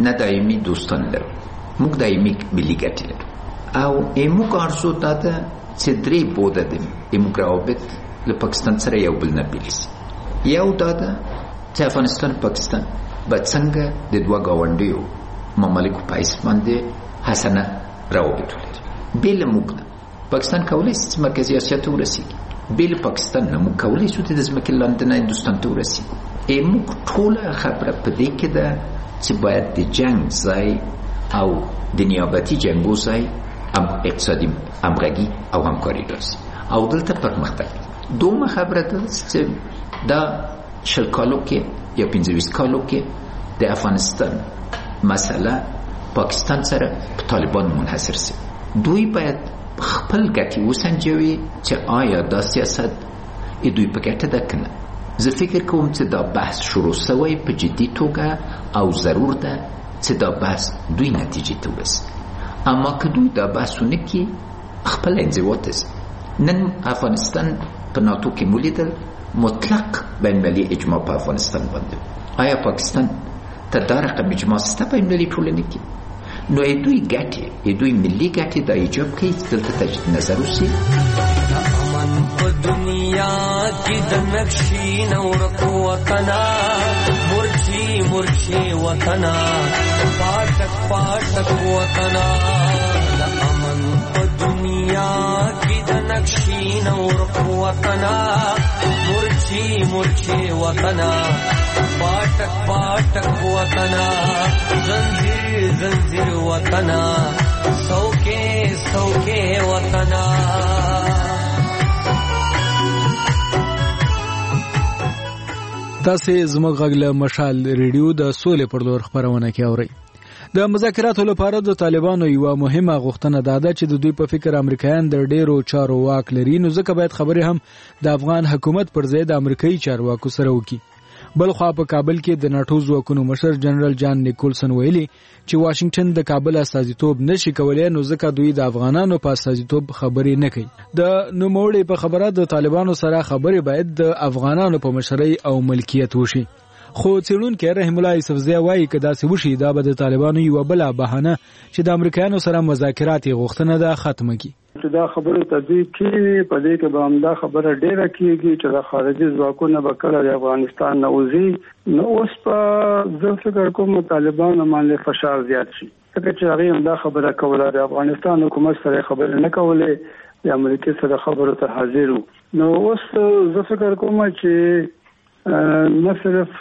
[SPEAKER 13] نه دایمي دوستان لرو، موږ دایمي ملي ګټې لرو او موږ ارزو دا ده چې درې بوده د موږ روابط له پاکستان سره یو بل نه بیل شي. یو دا ده چې افغانستان پاکستان به څنګه د دوه ګاونډیو ممالکو په حیث باندې حسنه روابط ولري. بې له موږ نه پاکستان کولی شي چې مرکزي اسیا ته ورسېږي، بې له پاکستان نه موږ کولی شو چې د ځمکې لاندې نه هندوستان ته ورسېږو. موږ ټوله خبره په دې کې ده چې باید د جنگ ځای او د نیابتي جنګو ځای اقتصادي همغږي او همکاري راسي او دلته پرمختګ. دومره خبره ده چې دا 20 کالو کې یا 25 کالو کې د افغانستان مسله پاکستان سره په طالبان منحصر شي. دوی باید خپل ګټې وسنجوي چې آیا دا سیاست دوی په ګټه ده کنه. زه فکر کوم چې دا بحث شروع شوی په جدي توګه او ضرور ده چې دا بحث دوی نتیجې ته ورسي. اما که دوی دا بحثونه کې خپل انزوا ته نن افغانستان په ناتو کې مولیدل مطلق بین المللي اجماع په افغانستان باندې. آیا پاکستان ته دا رقم اجماع سته په ملي ټولنه کې؟ نو دوی ګټې دوی ملي ګټې دا ایجاب کوي دلته تجدید نظر وشي.
[SPEAKER 9] امن په دنیا کې د نقشې نور قوتنا مرچی مرچی وطنا پاټک پاټک وطنا. امن په دنیا کې د نقشې نور قوتنا مرچی مرچی وطنا پاټک پاټک وطنا زنجیر زنجیر وطنا سوکے سوکے وطنا.
[SPEAKER 1] تاسې زموږ غږ له مشال ریډیو د سولې پر لور خپرونه کې اورئ. د مذاکراتو لپاره د طالبانو یوه مهمه غوښتنه دا ده چې د دوی په فکر امریکایان د ډیرو چارو واک لري، نو ځکه باید خبرې هم د افغان حکومت پر ځای د امریکایي چارواکو سره وکړي. بل خوا په کابل کې د ناتو ځواکونو مشر جنرال جان نیکولسن ویلي چې واشنگټن د کابل استازیتوب نشي کولای، نو ځکه دوی د افغانانو په استازیتوب خبرې نه کوي. د نوموړي په خبره د طالبانو سره خبرې باید د افغانانو په مشرۍ او ملکیت وشي. خو څېړونکی رحم الله یوسفزی وایي که داسې وشي دا به د طالبانو یوه بله بهانه چې د امریکایانو سره مذاکرات یې غوښتنه ده ختمه کړي.
[SPEAKER 17] چې دا خبره تدویق کیږي په دې کې به همدا خبره ډیره کیږي چې د خارجي ځواکونو به کله د افغانستان نه وځي. نو اوس په زه فکر کوم طالبانو باندې فشار زیات شي ځکه چې هغې همدا خبره کوله، د افغانستان حکومت سره خبرې نه کولې، د امریکې سره خبرو ته حاضر وو. نو اوس زه فکر کوم چې نه صرف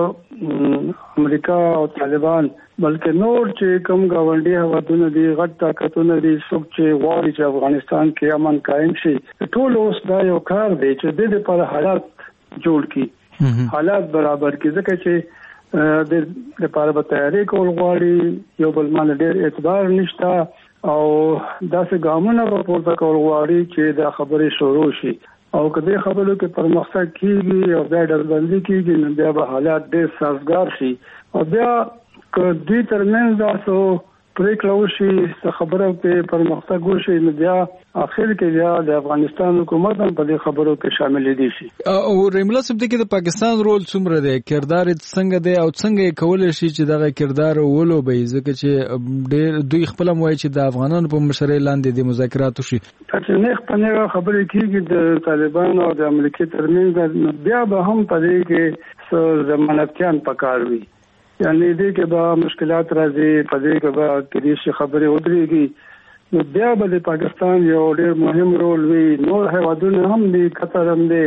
[SPEAKER 17] امریکا او طالبان بلکې نور چې کوم ګاونډي هیوادونه دي غټ طاقتونه دي څوک چې غواړي چې افغانستان کې امن قائم شي، ټول اوس دا یو کار دی چې د دې پر حالات جوړ کړي، حالات برابر کړي، ځکه چې د لپاره به تیاری کول غواړي، یو بل باندې ډېر اعتبار نشته او داسې ګامونه به پورته کول غواړي چې دا خبرې شروع شي او کله خبرو کې پرمختګ کیږي او بیا ډلبندي کیږي نو بیا به حالات ډېر سازگار شي او بیا که دوی ترمنځ تاسو پریکړه وشي خبرو کې پرمختګ وشي نو بیا اخر کې بیا د افغانستان حکومت هم په دې خبرو کې شامل دي شي.
[SPEAKER 1] او ریملا سب دې کې د پاکستان رول څومره دی، کردار څنګه دی او څنګه کولای شي چې دغه کردار ولوبي، ځکه چې ډېر دوی خپل موایي چې د افغانانو په مشرۍ لاندې د مذاکرات وشي.
[SPEAKER 17] چې نه خپل خبرې کیږي د طالبانو او د امریکا ترمنځ بیا به هم په دې کې ضمانتيان پکار وي، یعنی دې کې به مشکلات راځي، په دې کې به کلیشي خبرې ودرېږي، نو بیا به د پاکستان یو ډېر مهم رول وي. نور هیوادونه هم دي، قطر هم دي،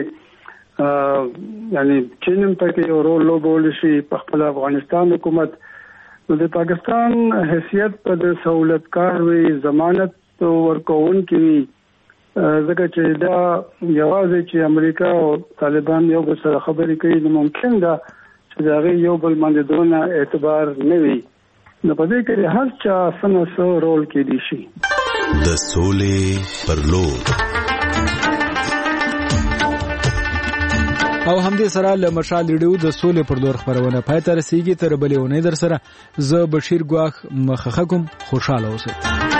[SPEAKER 17] یعنی چین هم پکې یو رول لوبول شي په خپل افغانستان حکومت. نو د پاکستان حیثیت په د سہولتکار وي، ضمانت ورکوونکي وي، ځکه چې دا یوازې چې امریکا او طالبان یو بل سره خبرې کوي نو ممکن ده چې دا غي یو بل باندې دونه اعتبار نه وي، نو په دې کې هر چا سمسو رول کې دي شي.
[SPEAKER 16] د سولې پر لور
[SPEAKER 1] او همدې سره له مشال ریډیو د سولې پر لور خبرونه پای ته رسیږي. تر بلې ونې در سره زه بشیر ګواخ مخخه کوم، خوشاله اوسئ.